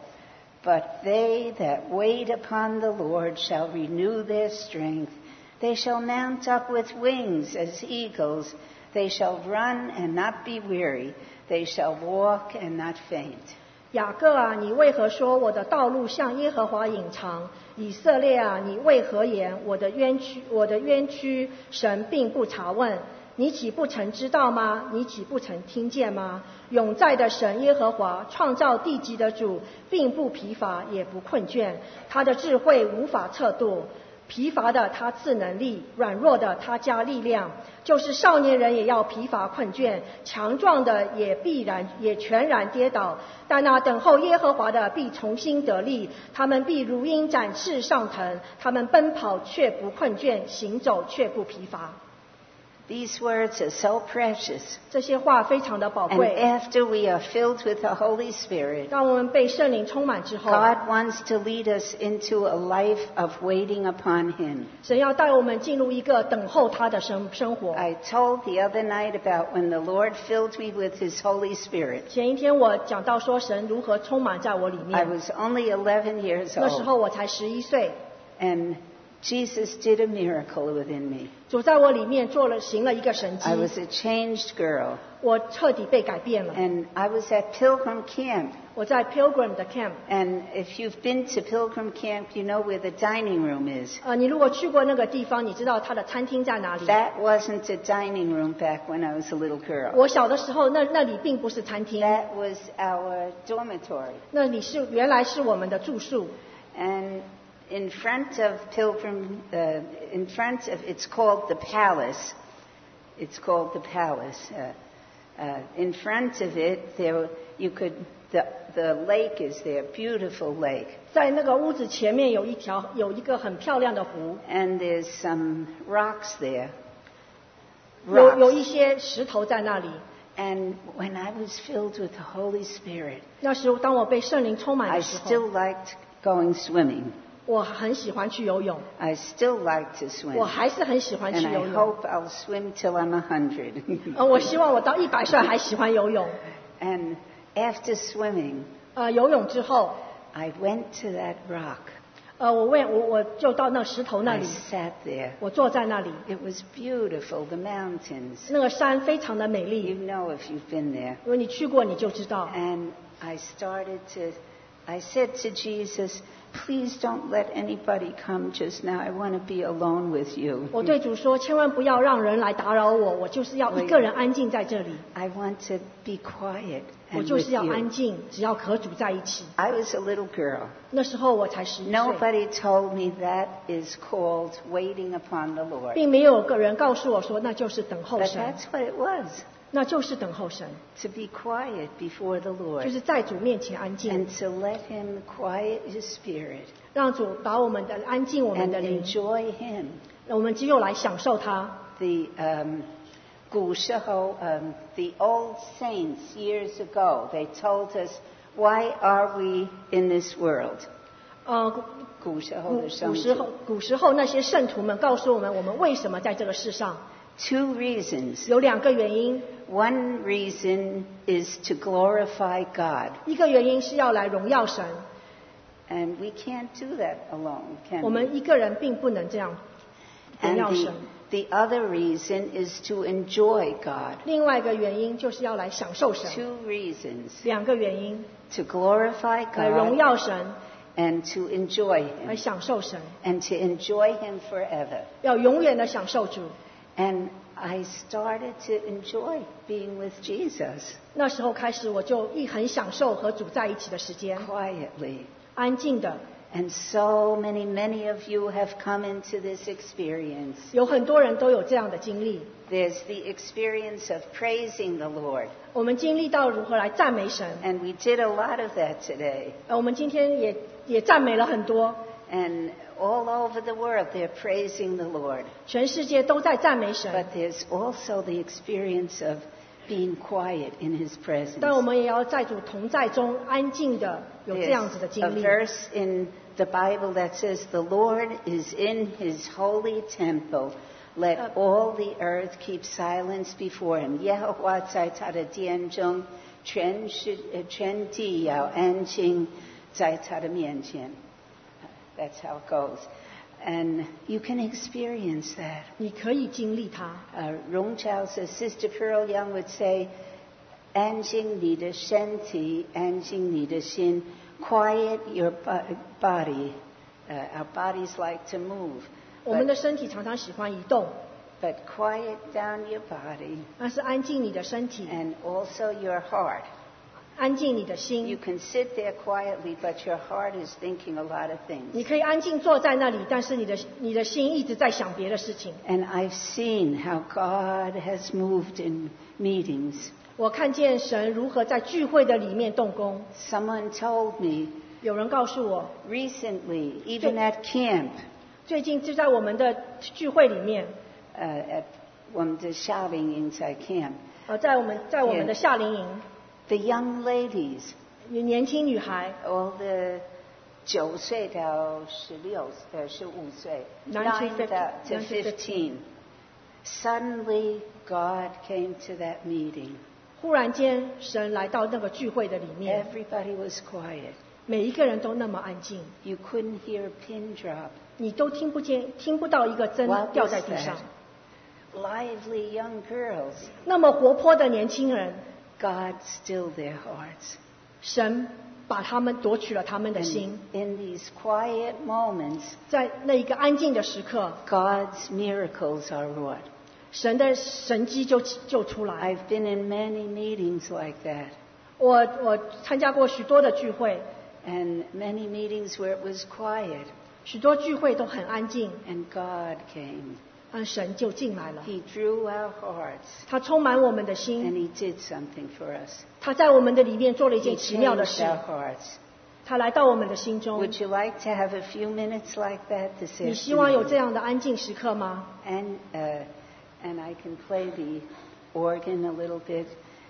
But they that wait upon the Lord shall renew their strength. They shall mount up with wings as eagles. They shall run and not be weary. They shall walk and not faint. 雅各啊，你为何说我的道路向耶和华隐藏？以色列啊，你为何言我的冤屈？我的冤屈，神并不查问。你岂不曾知道吗？你岂不曾听见吗？永在的神耶和华，创造地极的主，并不疲乏，也不困倦。他的智慧无法测度。疲乏的他赐能力，软弱的他加力量。就是少年人也要疲乏困倦，强壮的也必然也全然跌倒。但那等候耶和华的必重新得力，他们必如鹰展翅上腾，他们奔跑却不困倦，行走却不疲乏。 These words are so precious. 这些话非常的宝 And 贵。 after we are filled with the Holy Spirit, 当我们被圣灵充满之后， God wants to lead us into a life of waiting upon Him. 神要带我们进入一个等候他的生生活。 I told the other night about when the Lord filled me with His Holy Spirit. 前一天我讲到说神如何充满在我里 I 面， was only eleven years 那时 old. 候我才十一岁。 And Jesus did a miracle within me. 主在我里面做了行了一个神迹 I，was a changed girl. 我彻底被改变了。 And I was at Pilgrim Camp. 我在 Pilgrim 的 camp， And if you've been to Pilgrim Camp, you know where the dining room is. 呃，你如果去过那个地方，你知道它的餐厅在哪里。 That wasn't a dining room back when I was a little girl. 我小的时候，那那里并不是餐厅， That was our dormitory. 那里是原来是我们的住宿。 And in front of Pilgrim, uh, in front of, it's called the Palace. It's called the Palace. Uh, uh, in front of it, there you could, the, the lake is there, beautiful lake. 在那个屋子前面有一条有一个很漂亮的湖， And there's some rocks there. 有有 Rocks. 一些石头在那里。 And when I was filled with the Holy Spirit, 那时候当我被圣灵充满 I 的时候， still liked going swimming. 我很喜欢去游泳， I still like to 我 swim. 还是很喜欢去 And I 游泳。 hope I'll swim till I'm a hundred. 呃，我希望我到一百岁还喜欢游泳。 And after swimming, 呃，游泳之后， I went to that rock. 呃，我为我我就到那石头那 I 里， sat there. 我坐在那里， It was beautiful, the mountains. 那个山非常的美 You 丽， know if you've been there. 如果你去过你就知道。 And I started to, I said to Jesus, please don't let anybody come just now. I want to be alone with you. 我对主说，千万不要让人来打扰我，我就是要一个人安静在这里， I want to be quiet 我 and 就 with 是要安 you. 静，只要和主在一起。 I was a little girl. 那时候我才十一岁， Nobody told me that is called waiting upon the Lord. 并没有个人告诉我说那就是等候 But 神， that's what it was, 那就是等候神， to be quiet before the 就 Lord 是在主面前安静， and to let Him quiet His spirit 让主把我们的安静我们 and 的灵， enjoy Him. 我们只有来享受它。 The um, 古时候, um, the old saints years ago, they told us, why are we in this world? 呃， 古时候古的圣徒。 古时候古时候那些圣徒们告诉我们，我们为什么在这个世上， Two reasons. 有两个原因， One reason is to glorify God. 一个原因是要来荣耀神， And we can't do that alone, can 我 we? 们一个人并不能这样荣 And 耀 the, 神。 the other reason is to enjoy God. 另外一个原因就是要来享受神， Two reasons. 两个原因 To glorify 来荣 God 耀神， and to enjoy 来 Him. 享受神， And to enjoy Him forever. 要永远的享受主。 And I started to enjoy being with Jesus 那时候开始，我就一很享受和主在一起的时间， quietly. 安静的。 And so many, many of you have come into this experience. 有很多人都有这样的经历， There's the experience of praising the Lord. 我们经历到如何来赞美神。 And we did a lot of that today. 呃，我们今天也也赞美了很多， And all over the world, they're praising the Lord. 全世界都在赞美神。 But there's also the experience of being quiet in His presence. 但我们也要在主同在中安静的有这样子的 There's 经 a 历。 verse in the Bible that says, the Lord is in His holy temple. Let all the earth keep silence before Him. 耶和华在他的殿中，全是全地要安静在他的面前。That's how it goes. And you can experience that. 你可以经历它。 Uh, Rong Chao says, Sister Pearl Young would say, 安静你的身体，安静你的心 quiet your bo- body. Uh, our bodies like to move. 我们 But, 的身体常常喜欢移动， but quiet down your body 但是安静你的身体， and also your heart. 安静你的 You 心。 can sit there quietly, but your heart is thinking a lot of 你 things. 可以安静坐在那里，但是你的你的心一直在想别的事情。 And I've seen how God has moved in meetings. 我看见神如何在聚会的里面动工。 Someone told me 有人告诉我， recently, even at camp, 最近就在我们的聚会里面， uh, at one of the shouting inside camp, 呃，在我们在我们的夏令营， the young ladies, 有年轻女孩， all the 九岁到十六, uh, 十五岁, Nine to nine fifteen, to nine to fifteen. fifteen. Suddenly, God came to that meeting. 忽然间神来到那个聚会的里面， Everybody was quiet. 每一个人都那么安静， You couldn't hear a pin drop. 你都听不见、听不到一个针 What 掉 was 在地上。 that? Lively young girls. 那么活泼的年轻人， God stilled their hearts. 神把他们夺取了他们的 And 心， in these quiet moments, 在那一个安静的时刻， God's miracles are wrought. 神的神迹就就出来。 I've been in many meetings like that, 我我参加过许多的聚会， and many meetings where it was quiet, 许多聚会都很安静， and God came. 嗯，神就进来了， He drew our hearts, 他充满我们的 and 心， He did something for us. 他在我们的里面做了一 He 件奇妙的 changed 事， our hearts. 他来到我们的心中。 Would you like to have a few minutes like that this 你希望有 afternoon? 这样的安静时刻吗？ And uh, and I can play the organ a little bit.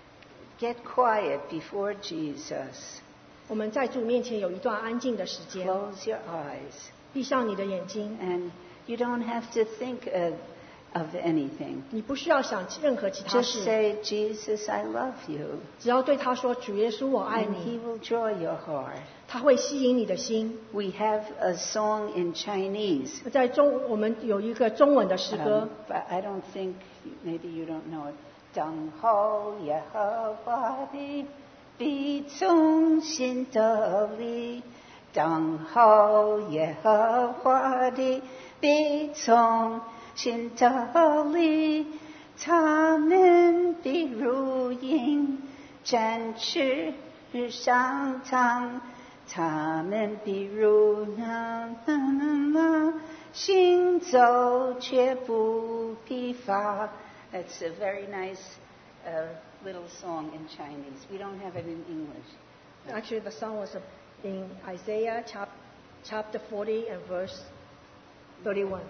Get quiet before Jesus. 我们在主面前有一段安静的时间， Close your eyes, 闭上你的眼睛， and you don't have to think of, of anything. 你不需要想任何其他 Just 事， say, Jesus, I love you, 只要对他说：“主耶稣，我爱 and He 你。 will draw your heart. ” 他会吸引你的心。 We have a song in Chinese, 在中，我们有一个中文的诗歌 um,，but I don't think maybe you don't know it. 等候耶和华的必从心得力，等候耶和华的必从心得力，他们必如鹰展翅上腾，他们必如那那那那行走却不疲乏。That's a very nice uh, little song in Chinese. We don't have it in English. Actually, the song was in Isaiah chap, chapter forty and verse thirty-one.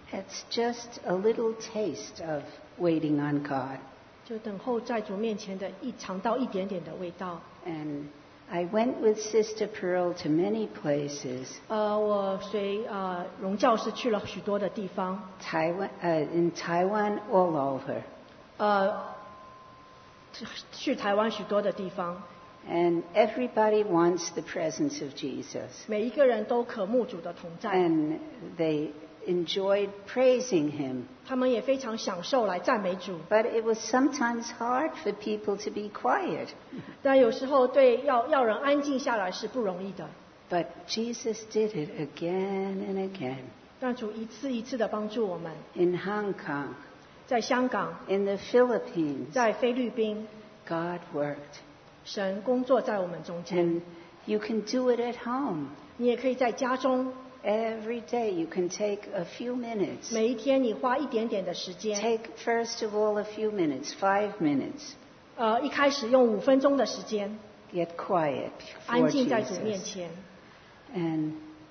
It's just a little taste of waiting on God. 就等候在主面前的一尝到一点点的味道。 And I went with Sister Pearl to many places. 呃，我随呃荣教师去了许多的地方， Taiwan, uh, in Taiwan, all over. 呃，去台湾许多的地方， And everybody wants the presence of Jesus. 每一个人都渴慕主的同在， And they enjoyed praising Him. 他们也非常享受来赞美主。 But it was sometimes hard for people to be quiet. 但有时候对要要人安静下来是不容易的， But Jesus did it again and again. 但主一次一次的帮助我们。 In Hong Kong, 在香港， in the Philippines, 在菲律宾， God worked. 神工作在我们中间。 And you can do it at home. 你也可以在家中， Every day you can take a few minutes. 每一天你花一点点的时间， Take first of all a few minutes, five minutes. 呃，一开始用五分钟的时间， Get quiet 安 before 静在主面 Jesus. 前。 And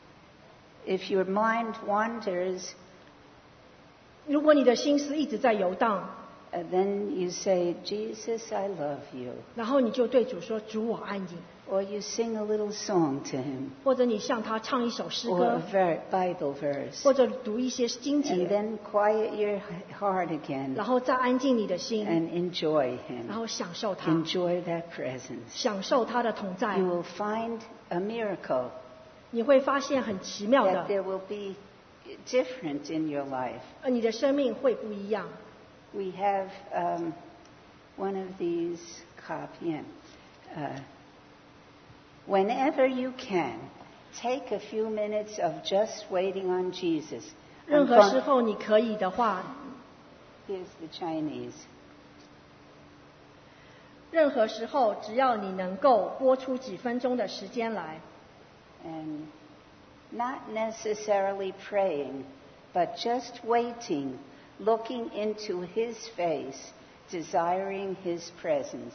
if your mind wanders, 如果你的心思一直在游荡， uh, then you say, Jesus, I love you. 然后你就对主说：“主，我爱你。” Or you sing a little song to Him. 或者你向他唱一首诗 Or 歌 a，ver- Bible verse. 或者读一些经 And 节， then quiet your heart again 然后再安静你的心， and enjoy 然 Him. 后享受他， Enjoy that presence. 享受他的同在 You，will find a miracle 你会发现很奇妙 that 的， there will be different in your life. 呃，你的生命会不一样。 We have um, one of these copies. Uh, whenever you can, take a few minutes of just waiting on Jesus. 任 I'm 何 going- 时候你可以的话， Here's the Chinese. 任何时候只要你能够拨出几分钟的时间来， And not necessarily praying, but just waiting, looking into His face, desiring His presence.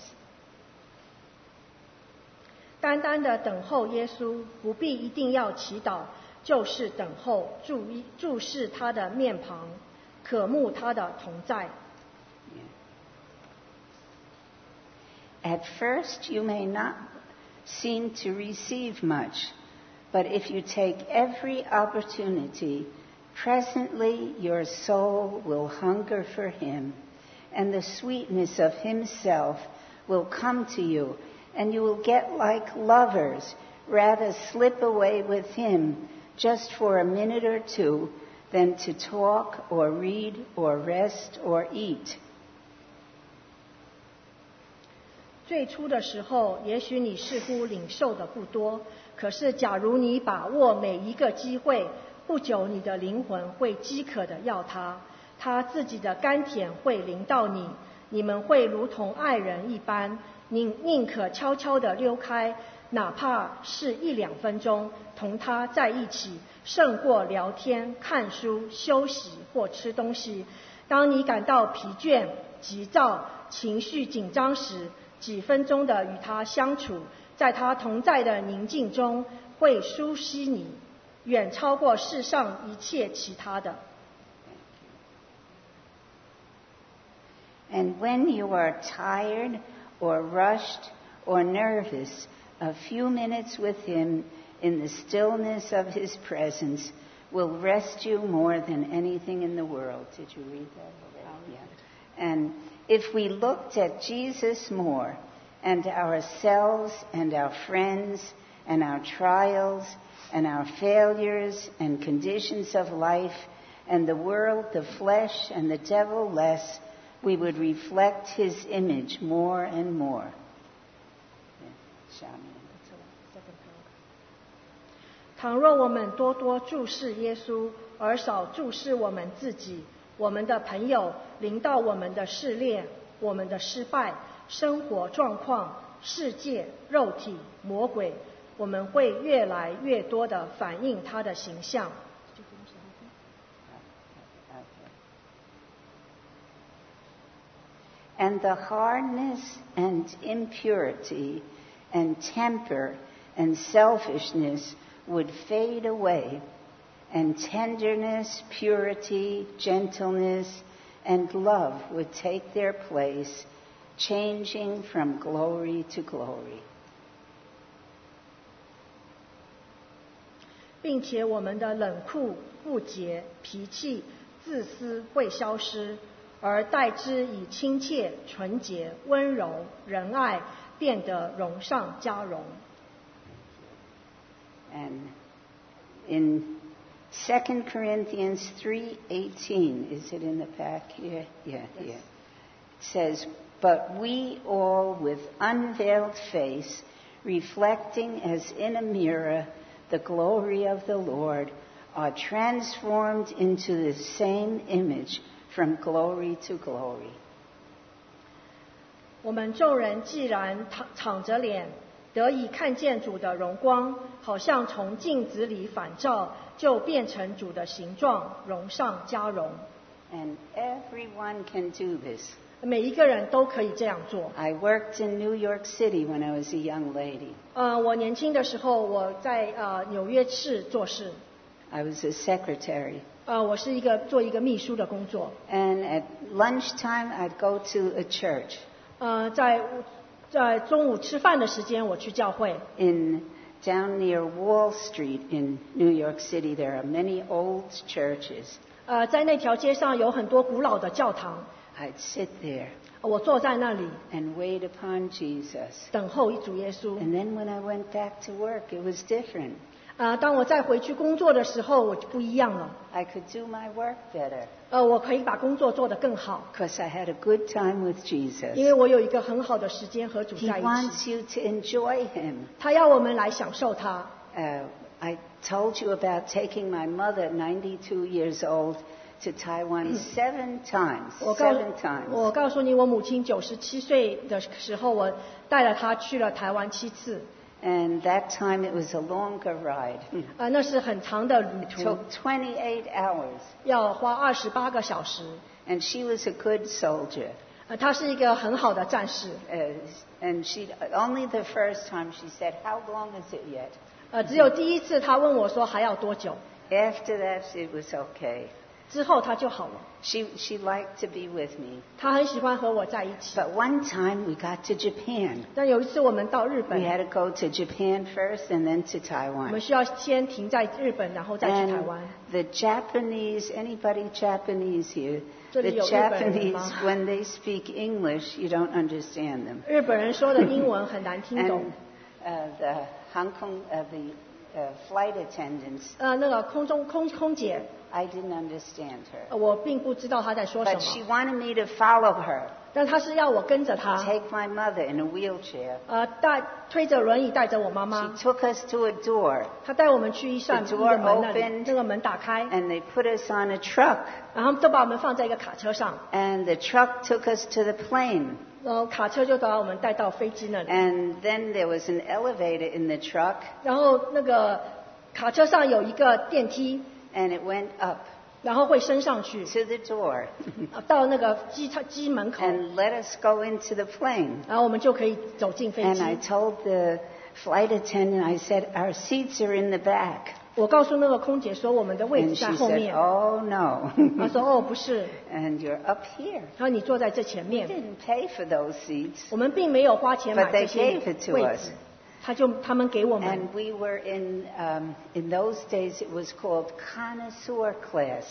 单单的等候耶稣，不必一定要祈祷，就是等候，注意注视他的面庞，渴慕他的同在。 At first, you may not seem to receive much, but if you take every opportunity, presently your soul will hunger for Him, and the sweetness of Himself will come to you, and you will get like lovers, rather slip away with Him just for a minute or two than to talk or read or rest or eat. 最初的时候，也许你似乎领受的不多，可是假如你把握每一个机会，不久你的灵魂会饥渴的要他，他自己的甘甜会临到你，你们会如同爱人一般，宁宁可悄悄地溜开，哪怕是一两分钟，同他在一起，胜过聊天、看书、休息或吃东西。当你感到疲倦、急躁、情绪紧张时，几分钟的与他相处，在他同在的宁静中，会舒吸你，远超过世上一切其他的。 And when you are tired or rushed or nervous, a few minutes with Him in the stillness of His presence will rest you more than anything in the world. Did you read that already? Yeah. And if we looked at Jesus more, and ourselves and our friends and our trials and our failures and conditions of life and the world, the flesh, and the devil less, we would reflect His image more and more. Yeah. 倘若我们多多注视耶稣，而少注视我们自己，我们的朋友临到我们的试炼，我们的失败、生活状况、世界、肉体、魔鬼，我们会越来越多地反映他的形象。 And the hardness and impurity and temper and selfishness would fade away, and tenderness, purity, gentleness, and love would take their place, changing from glory to glory. 并且我们的冷酷、不洁、脾气、自私会消失，而代之以亲切、纯洁、温柔、仁爱，变得荣上加荣。 And in Second Corinthians three eighteen, is it in the back here? Yeah, Yes. yeah. It says, "But we all with unveiled face, reflecting as in a mirror the glory of the Lord, are transformed into the same image from glory to glory." 我们众人既然敞敞着脸，得以看见主的荣光，好像从镜子里反照，就变成主的形状，荣上加荣。 And everyone can do this. 每一个人都可以这样做。 I worked in New York City when I was a young lady. 呃，我年轻的时候，我在呃纽约市做事， I was a secretary. 呃，我是一个做一个秘书的工作。 And at lunchtime, I'd go to a church. 呃，在在中午吃饭的时间，我去教会。 In down near Wall Street in New York City, there are many old churches. 呃，在那条街上有很多古老的教堂， I'd sit there 我坐在那里 and wait upon Jesus. 等候主耶稣。 And then when I went back to work, it was different. 呃，当我再回去工作的时候，我就不一样了。 I could do my work better 呃，我可以把工作做得更好， because I had a good time with 因 Jesus. 为我有一个很好的时间和主 He 在一起。 wants you to enjoy Him. 他要我们来享受他。 Uh, I told you about taking my mother, ninety-two years old, to Taiwan seven times. 我告 Seven times. 我告诉你，我母亲九十七岁的时候，我带了她去了台湾七次。 And that time it was a longer ride. 呃，那是很长的旅 It 途， took twenty-eight hours. 要花二十八个小时。 And she was a good soldier. 呃，她是一个很好的战士。 Uh, and she only the first time she said, "How long is it yet?" 呃，只有第一次她问我说还要多久， After that, it was okay. 之后她就好了。 She she liked to be with me. 她很喜欢和我在一起。 But one time we got to Japan. 但有一次我们到日 We 本， had to go to Japan first and then to 我们 Taiwan. 需要先停在日本，然后再去台 And 湾。 the Japanese, anybody Japanese here? 这 The 里有日本人 Japanese, 吗？ when they speak English, you don't understand them. 日本人说的英文很难听懂 And。uh, the Hong Kong, uh, the uh, flight attendants, 呃，那个空中空空姐， I didn't understand her. 呃我并不知道她在说什 But she 么， wanted me to follow her, 但她是要我跟着她， take my mother in a wheelchair. 呃，带推着轮椅带着我妈 She 妈， took us to a door, 她带我们去一扇一 The 个 door 门那里 opened， 那个门打开， and they put us on a truck. 然后都把我们放在一个卡车上， And the truck took us to the plane. 然后卡车就把我们带到飞机那里， And then there was an elevator in the truck, 然后那个卡车上有一个电梯， and it went up 然后会升上去， to the door 呃到那个机舱机门口， and let us go into the plane. 然后我们就可以走进飞 And 机 I。told the flight attendant, I said, "Our seats are in the back." 我告诉那个空姐说我们的位 And 置在 she 后 said, 面， "Oh, no. 她说哦不是， And you're up here." 她说你坐在这前 We 面， didn't pay for those seats. 我们并没有花钱买 But 这 they 些 gave it to 位 us. 置，他就他们给我们， And we were in, um, in those days, it was called connoisseur class.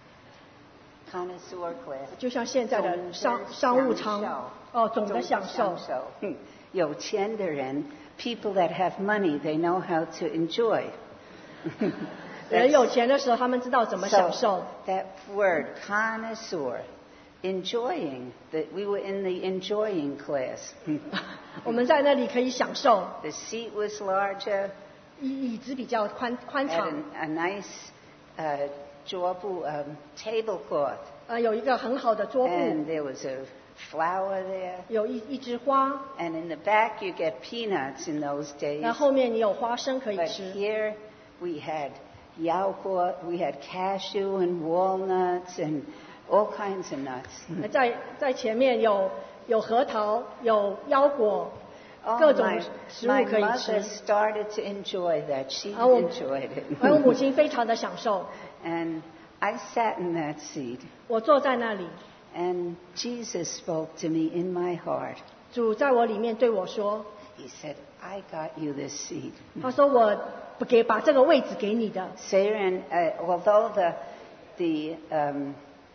Connoisseur class. 就像现在的商商务舱，哦，总的享受。 有钱的人 people that have money, they know how to enjoy. 人有钱的时候，他们知道怎么享受。 So that word, connoisseur, enjoying, that we were in the enjoying class. 我们在那里可以享受， The seat was larger, 椅椅子比较宽宽 had 敞， a, a nice uh, 桌布, um, tablecloth, 呃，有一个很好的桌布， and there was a flower there. 有一一枝花， And in the back, you get peanuts in those days. 然后后面你有花生可以 But 吃。 here we had yaoguo, we had cashew and walnuts and all kinds of nuts. 呃在在前面有有核桃，有腰果， Oh, 各种 my, 食物 my 可以 mother 吃。 started to enjoy that. She 而我 enjoyed 而我 it. 母亲非常的享受。 And I sat in that seat, 我坐在那里， and Jesus spoke to me in my heart. 主在我里面对我说 He said, I got you this seat.：“ 他说我不给把这个位置给你的。 Saren, uh, although the, the um,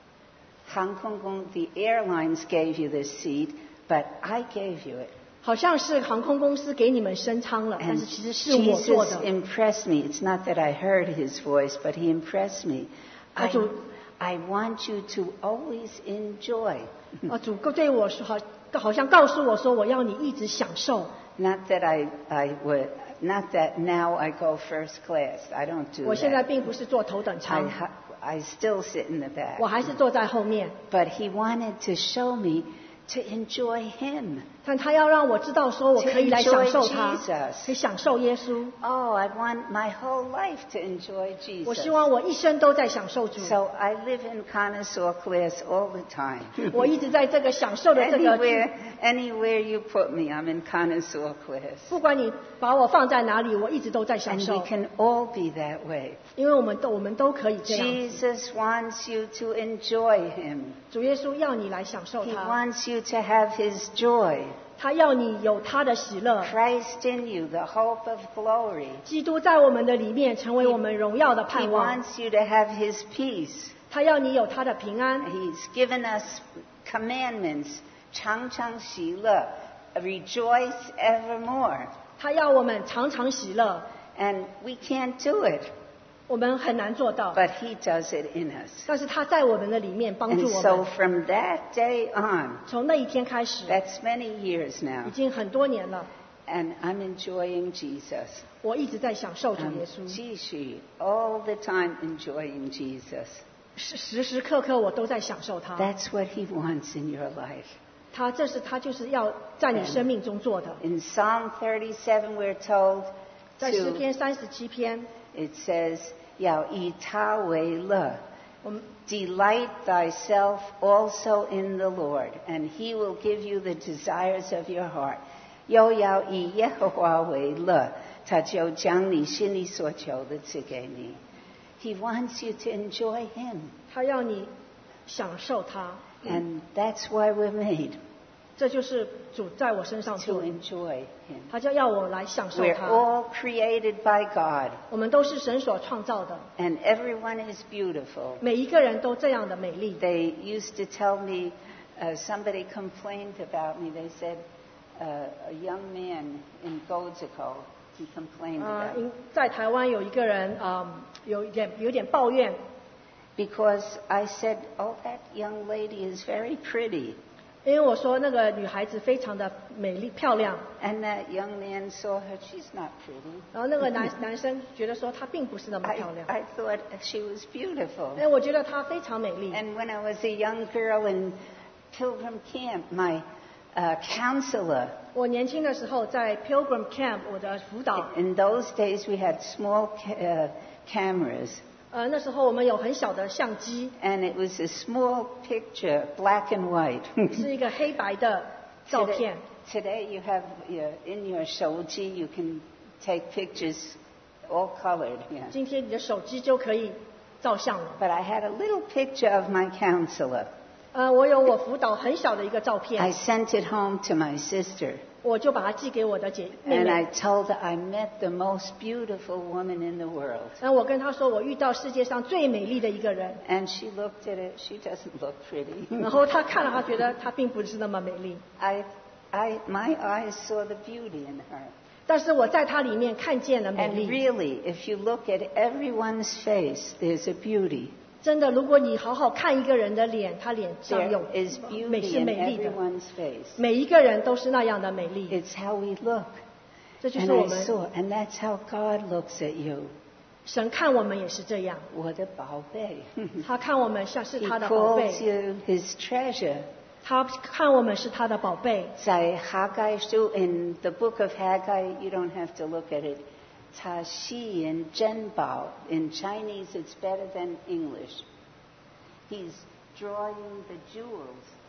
Hong Kong, the airlines gave you this seat, but I gave you it. 好像是航空公司给你们升舱了，但 And 是其实是我做 Jesus 的。 impressed me. It's not that I heard his voice, but he impressed me. I, 主 I want you to always enjoy. 啊，主对我说，好，好像告诉我说，我要你一直享受。 Not that I, I would, not that now I go first class. I don't do 我现在 that. 并不是坐头等 I, 舱， ha- I still sit in the back. 我还是坐在后面。 But he wanted to show me to enjoy him. 但他要让我知道，说我可以来享受 To enjoy 他， Jesus. 可以享受耶稣。 Oh, I want my whole life to enjoy 我 Jesus. 希望我一生都在享受主。 So I live in connoisseur class all the time. 我一直在这个享受的这个， Anywhere, anywhere you put me, I'm in connoisseur class. 不管你把我放在哪里，我一直都在享 And 受 we，can all be that way. 因为我们都我们都可以这样子。 Jesus wants you to enjoy him. 主耶稣要你来享受 He 他， wants you to have his joy. 他要你有他的喜乐。 Christ in you, the hope of glory. 基督在我们的里面成为我们荣耀的 He 盼望， wants you to have his peace. 他要你有他的平安。 He's given us commandments. 常常喜乐, rejoice evermore. 他要我们常常喜乐， And we can't do it, 我们很难做到， but he does it in us. 但是他在我们的里面帮助 And 我 so 们。 from that day on, 从那一天开始， that's many years 已 now, 经很多年了， and I'm enjoying Jesus. 我一直在享受主 I'm 耶稣， Jishi, all the time enjoying Jesus. 时时时刻刻我都在享受他。 That's what he wants in your life. 他这是他就是要在你生命中做的。 In Psalm thirty-seven, we're told 在诗 to, 篇三十七篇， it says, 要以他为乐。 我们 Delight thyself also in the Lord, and he will give you the desires of your heart. 又要以耶和华为乐，他就将你心里所求的赐给你。He wants you to enjoy him, 他要你享受他， and that's why we're made, 这就是主在我身上 to 做的。 enjoy him. 他就要我来享受 We're 他。 all created by God, 我们都是神所创造的， and everyone is beautiful. 每一个人都这样的美丽。 They used to tell me, uh, somebody complained about me. They said, uh, a young man in Gozico, he complained 呃 about，me 因在台湾有一个人，嗯，有一点有点抱怨， because I said, oh, that young lady is very pretty. 因为我说那个女孩子非常的美丽漂亮， And that young man saw her, she's not pretty. 然后那个男男生觉得说她并不是那么 I, 漂亮， I thought she was beautiful. 哎，我觉得她非常美丽。 And when I was a young girl in Pilgrim Camp, my uh, counselor, 我年轻的时候在 Pilgrim Camp， 我的辅导， in those days we had small ca- uh, cameras, 呃，那时候我们有很小的相机， and it was a small picture, black and white. 是一个黑白的照 Today, 片。 today you have your, in your shouji, you can take pictures all colored. Yeah. 今天你的手机就可以照相了。 But I had a little picture of my counselor. 呃，我有我辅导很小的一个照 I 片， sent it home to my sister, 我就把它寄给我的姐妹 and I 妹。 told her I met the most beautiful woman in the world. 然后我跟她说，我遇到世界上最美丽的一个人。 And she looked at it. She doesn't look pretty. 然后她看了，她觉得她并不是那么美丽。 I, I, my eyes saw the beauty in her. 但是我在她里面看见了美 And 丽。 really, if you look at everyone's face, there's a beauty. 真的，如果你好好看一个人的脸，他脸上 There 有 is 美 beauty 是 in 美丽的。 everyone's face. 每一个人都是那样的美丽， It's how we look. 这就 And 是我 I 们 saw, and that's how God looks at you. 神看我们也是这样， 我的宝贝。 他看我们像是 He 他的宝 calls 贝， you his treasure. 他看我们是他的宝贝。 在 Haggai 书 in the book of Haggai, you don't have to look at it. 他吸引珍宝 in Chinese, it's better than English. He's drawing the jewels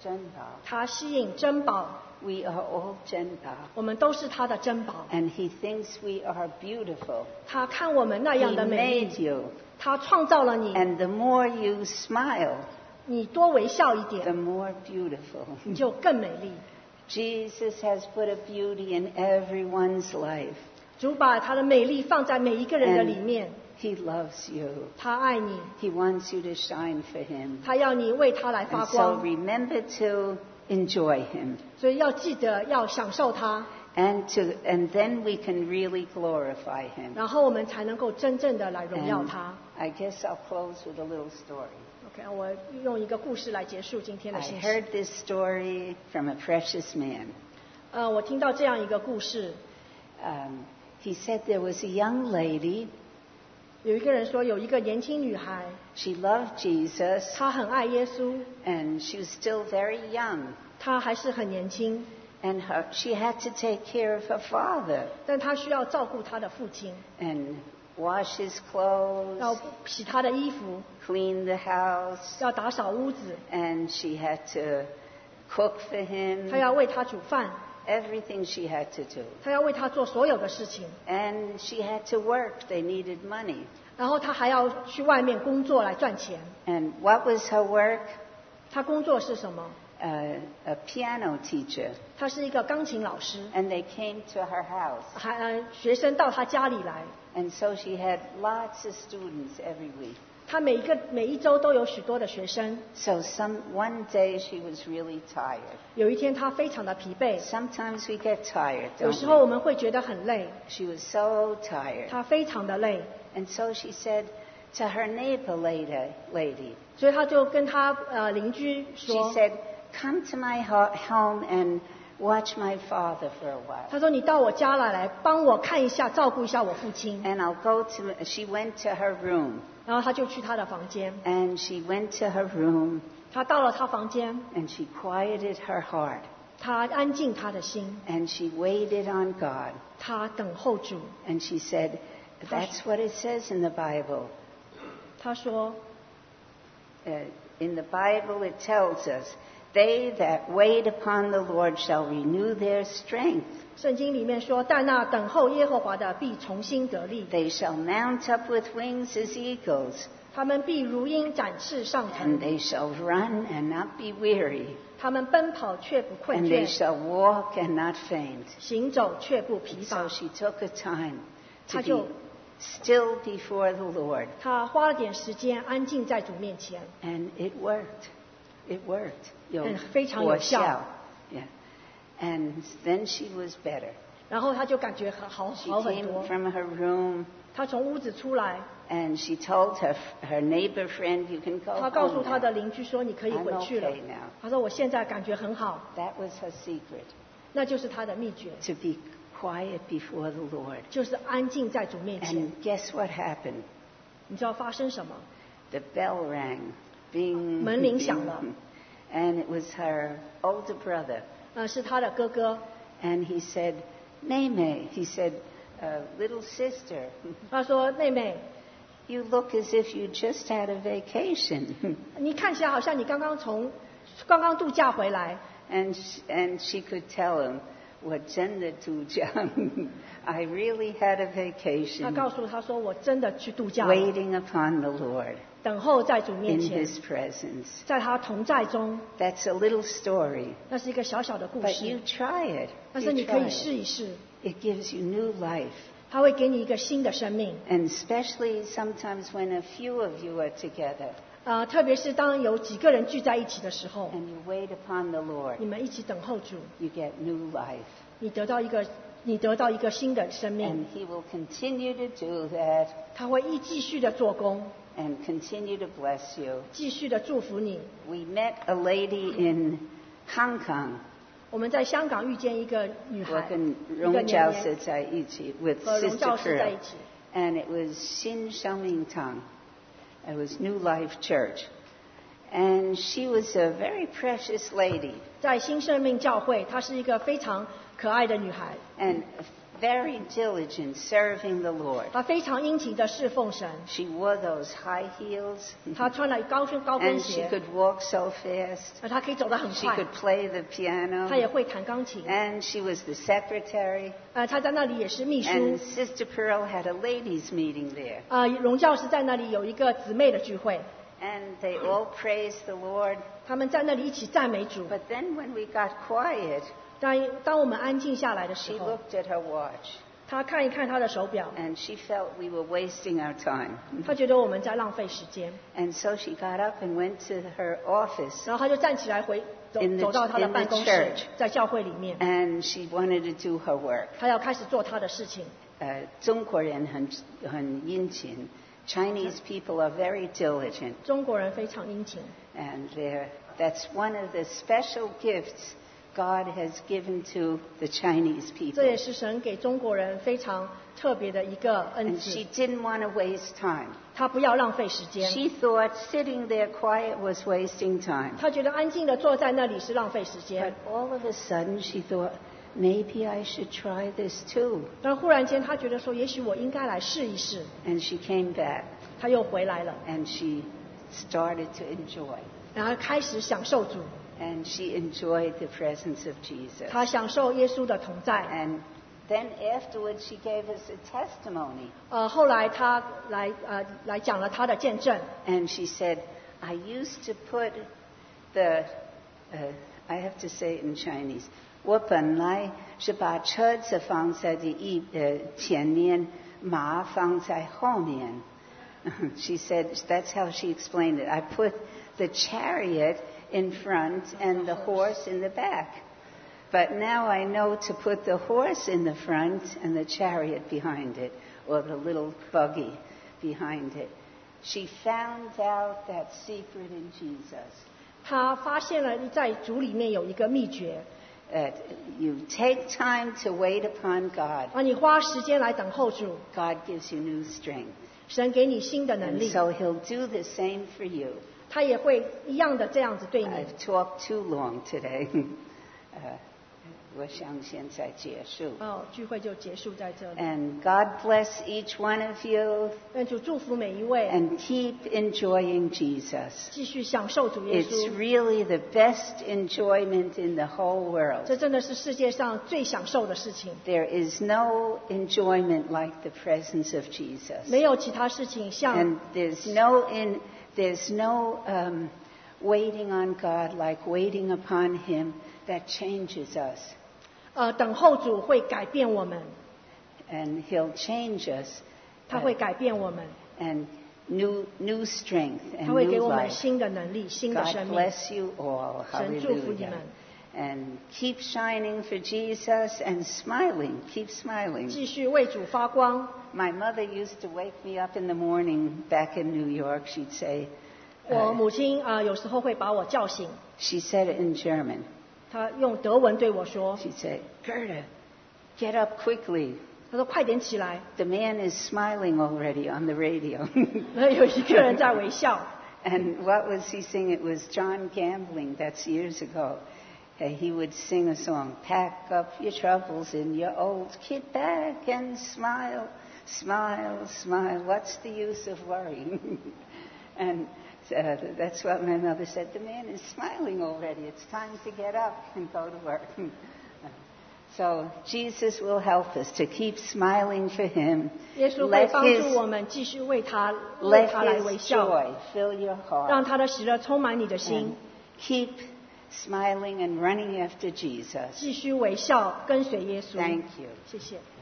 珍宝。 他吸引珍宝， We are all 珍宝。 我们都是他的珍宝。 And He thinks we are beautiful. 他看我们那 He 样的美 made 丽， you. 他创造了你， And the more you smile, 你多微笑一 the 点， more beautiful. 你就更美丽。 Jesus has put a beauty in everyone's life. 主把他的美丽放在每一个人的里面， He loves you. 他爱你， He wants you to shine for Him. 他要你为他来发 And so 光， remember to enjoy Him. 所以要记得要享受他， And to and then we can really glorify Him. 然后我们才能够真正的来荣耀 And 他。 I guess I'll close with a little story. OK， 我用一个故事来结束今天的 I 信息。 heard this story from a precious man. 呃，我听到这样一个故事， Um, he said there was a young lady. 有一个人说有一个年轻女孩， She loved Jesus, 她很爱耶稣， and she was still very young. 她还是很年轻， And her, she had to take care of her father 但她需要照顾她的父亲， and wash his 要 clothes, 洗她的衣服， clean the house, 要打扫屋子， and she had to cook for 她 him. 要为他煮饭， Everything she had to do. 她要为他做所有的事情， And she had to work. They needed money. 然后她还要去外面工作来赚钱。 And what was her work? 她工作是什么？ Uh, a piano teacher. 她是一个钢琴老师， And they came to her house. 还呃学生到她家里来， And so she had lots of students every week. 她每一个每一周都有许多的学生。 So some one day she was really tired. 有一天她非常的疲惫， Sometimes we get tired, 有时候我 don't 们会觉得很累， we? She was so tired. 她非常的累， And so she said to her neighbor later, lady, 所以她就跟她呃邻居 she 说， said, come to my ho- home and watch my father for a while. 她说你到我家来，来帮我看一下，照顾一下我父亲。 And I'll go to, she went to her room. 然后她就去她的房间， And she went to her room 她到了她房间， and she quieted her heart. 她安静她的心， And she waited on God. 她等候主。 And she said, that's what it says in the Bible. 她说， Uh, in the Bible it tells us, they that wait upon the Lord shall renew their strength. 圣经里面说，但那等候耶和华的必重新得力， They shall mount up with wings as eagles, 他们必如鹰展翅上 and 腾， they shall run and not be weary, 他们奔跑却不困 and they 倦， shall walk and not faint. 行走却不疲 So 乏。 she took a time to 她就 be still before the Lord, 她花了点时间安静在主面前， and it worked. It worked. 有嗯，非常有效。 果效. Yeah. And then she was better. 然后她就感觉很好 She 好很 came 多。 from her room 她从屋子出来， and she told her her neighbor friend, "You can go 她告诉 home 她的 now." 邻居说：“你可以回去了 I'm okay now.。” 她说：“我现在感觉很好。 That was her secret, ” 那就是她的秘诀， to be quiet before the Lord. 就是安静在主面前。 And guess what happened? 你知道发生什么？ The bell rang. Bing. 门铃响了。 And it was her older brother. 呃，是她的哥哥。 And he said, "Mei he said, uh, little sister, 他说：“妹妹， you look as if you just had a vacation." 你看起来好像你刚刚从刚刚度假回来。 And she, and she could tell him, 我真的度假. I really had a 他 vacation 告诉他说：“我真的去度假了， waiting upon the Lord 等候在主面 in 前， His presence. 在他同在中。 That's a little story, 那是一个小小的故 but 事 you，try it. 但 You 是你可 try 以试 it. 一试， It gives you new life. 他会给你一个新的生命。 And especially sometimes when a few of you are together 啊、特别是当有几个人聚在一起的时候， and you wait upon the Lord, 你们一起等候主， you get new life. 你得到一个你得到一个新的生 And 命， He will continue to do that 他会一继续的做工， and continue to bless you. 继续的祝福你。 We met a lady in Hong Kong. 我们在香港遇见一个女孩， 我跟一个荣年年教师在一起 with 和荣 Sister 教师在 Pearl. 一起。 And it was 新生命堂. It was New Life Church. And she was a very precious lady 在新生命教会，她是一个非常可爱的女孩， and very diligent serving the Lord. 她非常殷勤的侍奉神。 She wore those high heels. 她穿了高跟高跟 And she 鞋， could walk so fast. 而她可以走得很 She 快。 could play the 她也 piano. 会弹钢琴。 And she was the secretary. 呃，她在那里也是秘书 And。Sister Pearl had a ladies' meeting there. 呃，荣教师在那里有一个姊妹的聚会， And they all praised the Lord. 他们在那里一起赞美主。 But then when we got quiet, 当当我们安静下来的 she 时候， looked at her watch. 她看一看她的手表， And she felt we were wasting our time. 她觉得我们在浪费时间， And so she got up and went to her office. 然后她就站起来回走 In the- 走到她的 in the 办公室 church.， 在教会里面， And she wanted to do her work. 她要开始做她的事情。 Uh, 中国人很很殷勤. Chinese people are very diligent. 中国人非常殷勤， And they're- that's one of the special gifts God has given to the Chinese 这也 people. 是神给中国人非常特别的一个恩 And 赐 she。didn't want to waste time. 她不要浪费时间， She thought sitting there quiet was wasting time. 她觉得安静的坐在那里是浪费时 But 间。 all of a sudden she thought, maybe I should try this too. 但忽然间，她觉得说，也许我应该来试一试。 And she came back 她又回来了， and she started to enjoy. 然后开始享受主， And she enjoyed the presence of Jesus. 她享受耶稣的同在。 And then afterwards she gave us a testimony. 呃，后来她来呃来讲了她的见证。 And she said, I used to put the, uh, I have to say it in Chinese, 我本来是把车子放在第一呃前面，马放在后面。She said, that's how she explained it. I put the chariot in front and the horse in the back. But now I know to put the horse in the front and the chariot behind it, or the little buggy behind it. She found out that secret in Jesus. 她发现了在主里面有一个秘诀， That you take time to wait upon God. 啊，你花时间来等候主， God gives you new strength. 神给你新的能 And 力， so He'll do the same for you. 他也会一样的这样子对你。 I've talked too long today. 呃我想现在结束。 哦，聚会就结束在这里。 And God bless each one of you 愿主祝福每一位， and keep enjoying Jesus. 继续享受主耶 It's 稣。 really the best enjoyment in the whole world. 这真的是世界上最享受的事情， There is no enjoyment like the presence of Jesus. 没有其他事情像 And there's no in there's no um, waiting on God like waiting upon Him that changes us. 呃等候主会改变我们， And He'll change us 他会改变我们， and new new strength 他 and 会给 new 我们 life. 新的能力、新的 God 生命。 bless you all. 神祝福你 Hallelujah. 们， And keep shining for Jesus and smiling. Keep smiling. 继续为主发光。 My mother used to wake me up in the morning back in New York. She'd say, 我母亲啊、呃有时候会把我叫醒， she said it in German. 她用德文对我说 She'd say, Gerda, get up quickly. 她说快点起来， The man is smiling already on the radio. 然后有一个人在微笑。 And what was he singing? It was John Gambling. That's years ago. Uh, he would sing a song, pack up your troubles in your old kit bag and smile, smile, smile. What's the use of worrying? And uh, that's what my mother said. The man is smiling already. It's time to get up and go to work. So Jesus will help us to keep smiling for Him. 耶稣会 Let 帮助 His, 我们继续为他为 let 他来微 his 笑， joy fill your 让 heart. 他的喜乐充满你的心 And，keep smiling and running after Jesus. 继续微笑跟随耶稣。 Thank you. 谢谢。